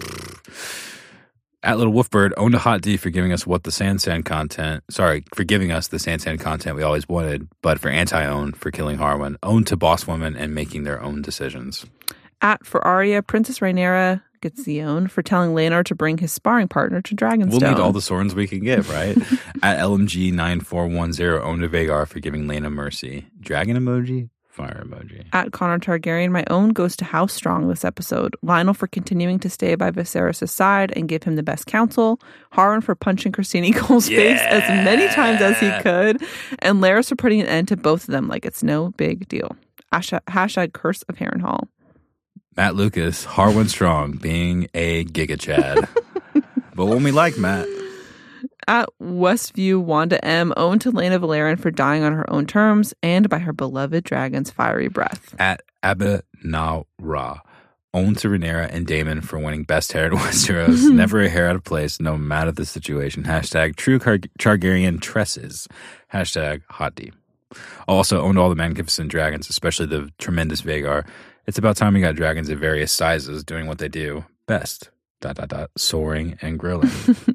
At Little Wolfbird, owned a Hot D for giving us what the Sand Sand content, sorry, for giving us the Sand Sand content we always wanted, but for anti-own for killing Harwin, owned to boss women and making their own decisions. At For Arya, Princess Rhaenyra gets the own for telling Laenor to bring his sparring partner to Dragonstone. We'll need all the swords we can get, right? At L M G nine four one zero, owned a Vagar for giving Laena mercy. Dragon emoji, fire emoji. At Connor Targaryen, my own goes to How Strong this episode. Lionel for continuing to stay by Viserys' side and give him the best counsel. Harwin for punching Christine Cole's Yeah. face as many times as he could. And Laris for putting an end to both of them like it's no big deal. Hashtag, hashtag Curse of Harrenhal. Matt Lucas, Harwin Strong, being a Giga Chad. But when we like Matt. At Westview, Wanda M. owned to Laena Valerian for dying on her own terms and by her beloved dragon's fiery breath. At Abinara, owned to Rhaenyra and Daemon for winning best hair in Westeros. Never a hair out of place, no matter the situation. Hashtag True Car- Targaryen Tresses. Hashtag Hot D. Also owned all the magnificent dragons, especially the tremendous Vagar. It's about time we got dragons of various sizes doing what they do best. Dot, dot, dot. Soaring and grilling.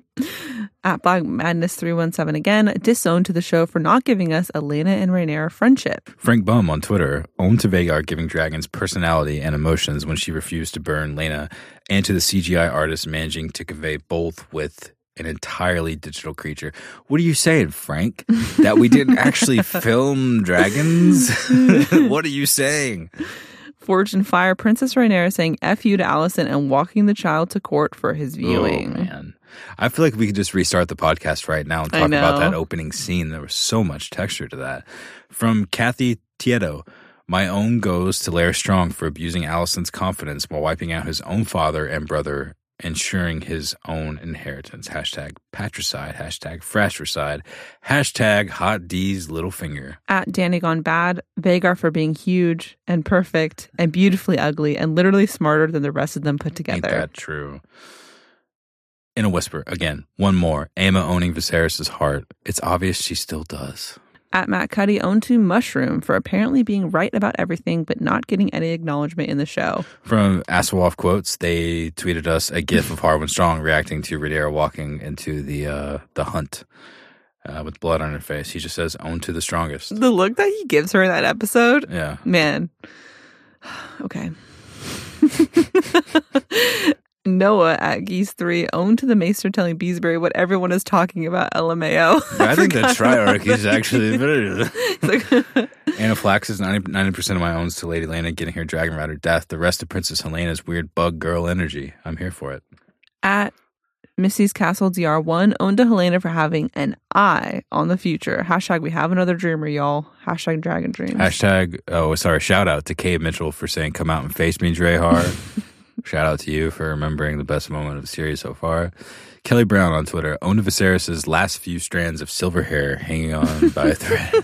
At Black Madness three one seven again, disowned to the show for not giving us Elena and Rhaenyra friendship. Frank Bum on Twitter, owned to Vagar giving dragons personality and emotions when she refused to burn Laena, and to the C G I artist managing to convey both with an entirely digital creature. What are you saying, Frank? That we didn't actually film dragons? What are you saying? Forged in Fire, Princess Rhaenyra saying F you to Alicent and walking the child to court for his viewing. Oh, man. I feel like we could just restart the podcast right now and I talk know. about that opening scene. There was so much texture to that. From Kathy Tieto, my own goes to Lair Strong for abusing Alicent's confidence while wiping out his own father and brother, ensuring his own inheritance. Hashtag patricide, hashtag fratricide, hashtag Hot D's little finger. At Danny Gone Bad, Vagar for being huge and perfect and beautifully ugly and literally smarter than the rest of them put together. Ain't that true? In a whisper, again, one more. Aemma owning Viserys' heart. It's obvious she still does. At Matt Cuddy, owned to Mushroom for apparently being right about everything but not getting any acknowledgement in the show. From Aswolf Quotes, they tweeted us a gif of Harwin Strong reacting to Rhaenyra walking into the uh, the hunt uh, with blood on her face. He just says, own to the strongest. The look that he gives her in that episode, Yeah. man. Okay. Noah at Geese three, owned to the Maester telling Beesbury what everyone is talking about L M A O. I, I think the forgot Triarch about is that. actually better. Like, Anaphylaxis, ninety percent of my owns to Lady Lena getting her Dragon Rider death. The rest of Princess Helena's weird bug girl energy. I'm here for it. at Missy's Castle D R one owned to Helena for having an eye on the future. Hashtag we have another dreamer, y'all. Hashtag Dragon Dreams. Hashtag, oh, sorry, shout out to Kay Mitchell for saying, come out and face me, Dre Hard. Shout out to you for remembering the best moment of the series so far. Kelly Brown on Twitter owned Viserys' last few strands of silver hair hanging on by a thread.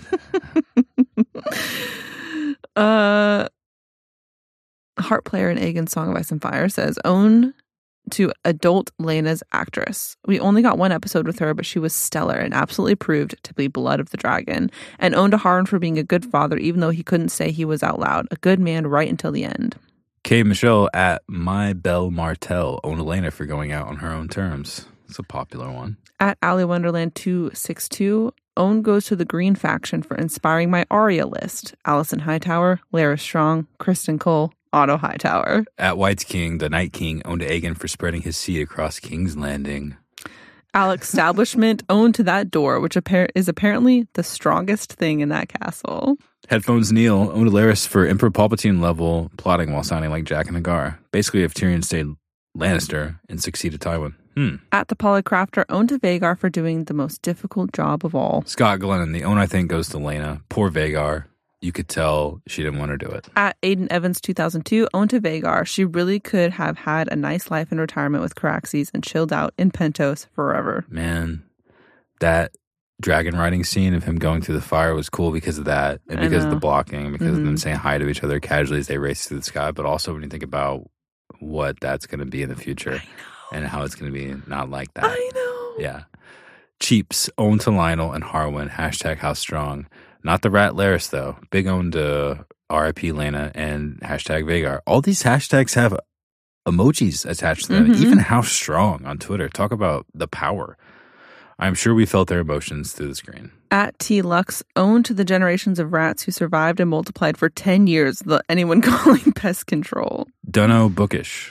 uh, Heart Player in Aegon's Song of Ice and Fire says, own to adult Lena's actress. We only got one episode with her, but she was stellar and absolutely proved to be blood of the dragon. And owned to Harwin for being a good father, even though he couldn't say he was out loud. A good man right until the end. Kay Michelle at My Belle Martell owned Elena for going out on her own terms. It's a popular one. At Ali Wonderland two six two, Own goes to the Green faction for inspiring my Arya list. Alison Hightower, Lara Strong, Kristen Cole, Otto Hightower. At White's King, the Night King owned Aegon for spreading his seed across King's Landing. Alex Establishment owned to that door, which appar- is apparently the strongest thing in that castle. Headphones Neil owned Laris for Emperor Palpatine level plotting while sounding like Jack and Hagar. Basically, if Tyrion stayed Lannister and succeeded Tywin. Hmm. At the Polycrafter owned to Vagar for doing the most difficult job of all. Scott Glennon, the own I think goes to Lena. Poor Vagar. You could tell she didn't want to do it. At Aiden Evans two thousand two, owned to Vagar. She really could have had a nice life in retirement with Caraxes and chilled out in Pentos forever. Man, that dragon riding scene of him going through the fire was cool because of that, and because of the blocking, because mm-hmm. of them saying hi to each other casually as they race through the sky, but also when you think about what that's going to be in the future and how it's going to be not like that. I know. Yeah. Cheaps, owned to Lionel and Harwin, hashtag how strong. Not the rat Laris, though. Big owned to R I P Lena and hashtag Vagar. All these hashtags have emojis attached to them. Mm-hmm. Even how strong on Twitter. Talk about the power. I'm sure we felt their emotions through the screen. At T Lux, owned to the generations of rats who survived and multiplied for ten years, the anyone calling pest control. Dunno Bookish,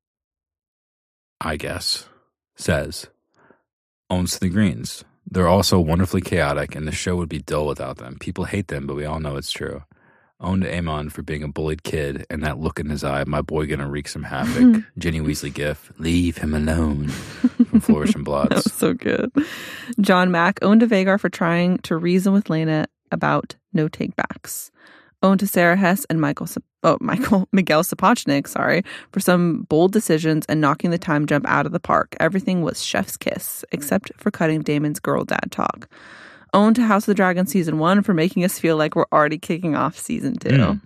I guess, says, owns to the Greens. They're also wonderfully chaotic, and the show would be dull without them. People hate them, but we all know it's true. Owned to Aemon for being a bullied kid, and that look in his eye, my boy gonna wreak some havoc. Ginny Weasley gif, leave him alone, from Flourish and Blots. That was so good. John Mack, owned to Vagar for trying to reason with Lena about no take-backs. Owned to Sarah Hess and Michael, oh, Michael Miguel Sapochnik, sorry, for some bold decisions and knocking the time jump out of the park. Everything was chef's kiss, except for cutting Damon's girl dad talk. Owned to House of the Dragon Season one for making us feel like we're already kicking off Season two. Mm.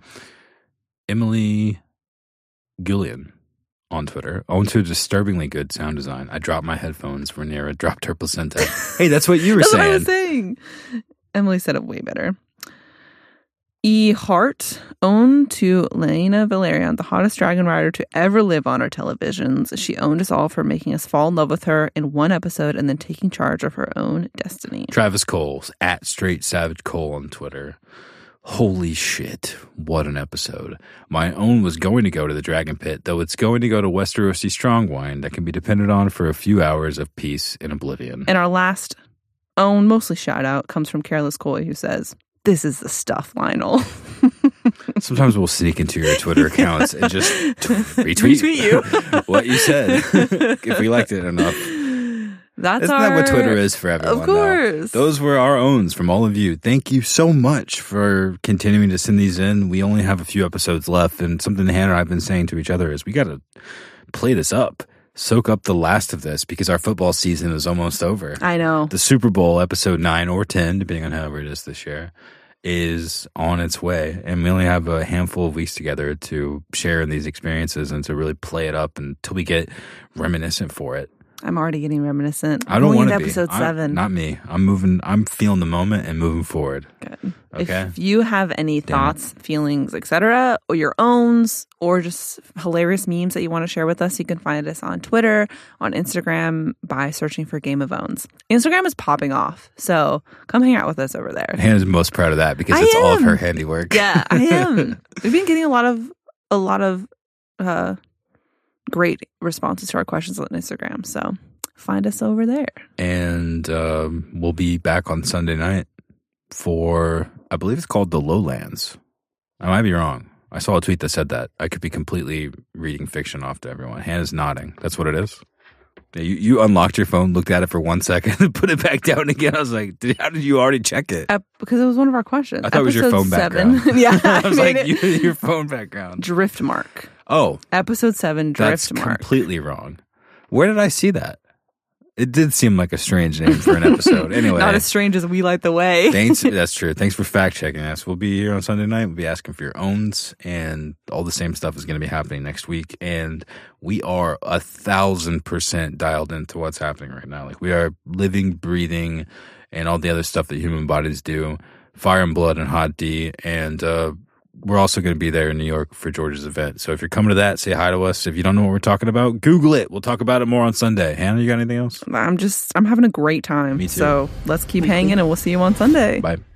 Emily Gillian on Twitter. Owned to disturbingly good sound design. I dropped my headphones. Rhaenyra dropped her placenta. Hey, that's what you were that's saying. What I was saying. Emily said it way better. E. Hart, owned to Laena Valerian, the hottest dragon rider to ever live on our televisions. She owned us all for making us fall in love with her in one episode and then taking charge of her own destiny. Travis Coles, at Straight Savage Cole on Twitter. Holy shit, what an episode. My own was going to go to the Dragon Pit, though it's going to go to Westerosi strong wine that can be depended on for a few hours of peace in oblivion. And our last own, mostly shout out, comes from Careless Coy, who says, this is the stuff, Lionel. Sometimes we'll sneak into your Twitter accounts and just t- retweet, retweet you. what you said, if we liked it enough. That's Isn't our... that what Twitter is for everyone? Of course. Though? Those were our owns from all of you. Thank you so much for continuing to send these in. We only have a few episodes left, and something Hannah and I have been saying to each other is we got to play this up. Soak up the last of this because our football season is almost over. I know. The Super Bowl, episode nine or ten, depending on however it is this year, is on its way. And we only have a handful of weeks together to share in these experiences and to really play it up until we get reminiscent for it. I'm already getting reminiscent. I don't want to be. Episode I'm, seven. Not me. I'm moving. I'm feeling the moment and moving forward. Good. Okay. If you have any thoughts, feelings, et cetera, or your owns, or just hilarious memes that you want to share with us, you can find us on Twitter, on Instagram by searching for Game of Owns. Instagram is popping off, so come hang out with us over there. Hannah's most proud of that because I it's am. all of her handiwork. Yeah, I am. We've been getting a lot of a lot of uh, great responses to our questions on Instagram, so find us over there. And um, we'll be back on Sunday night for, I believe it's called The Lowlands. I might be wrong. I saw a tweet that said that. I could be completely reading fiction off to everyone. Hannah's nodding. That's what it is? Yeah, You, you unlocked your phone, looked at it for one second, and put it back down again. I was like, "Dude, how did you already check it?" Ep- because it was one of our questions. I thought it was your Episode phone seven. background. Yeah, I was made like, it. you, your phone background. Drift mark. Oh, Episode seven. that's Drift mark. completely wrong. Where did I see that? It did seem like a strange name for an episode. Anyway, Not as strange as We Light the Way. thanks. That's true. Thanks for fact checking us. We'll be here on Sunday night. We'll be asking for your owns, and all the same stuff is going to be happening next week. And we are a thousand percent dialed into what's happening right now. Like we are living, breathing, and all the other stuff that human bodies do. Fire and Blood and Hot D, and uh, we're also going to be there in New York for George's event. So if you're coming to that, say hi to us. If you don't know what we're talking about, Google it. We'll talk about it more on Sunday. Hannah, you got anything else? I'm just, I'm having a great time. Me too. So let's keep hanging and we'll see you on Sunday. Bye.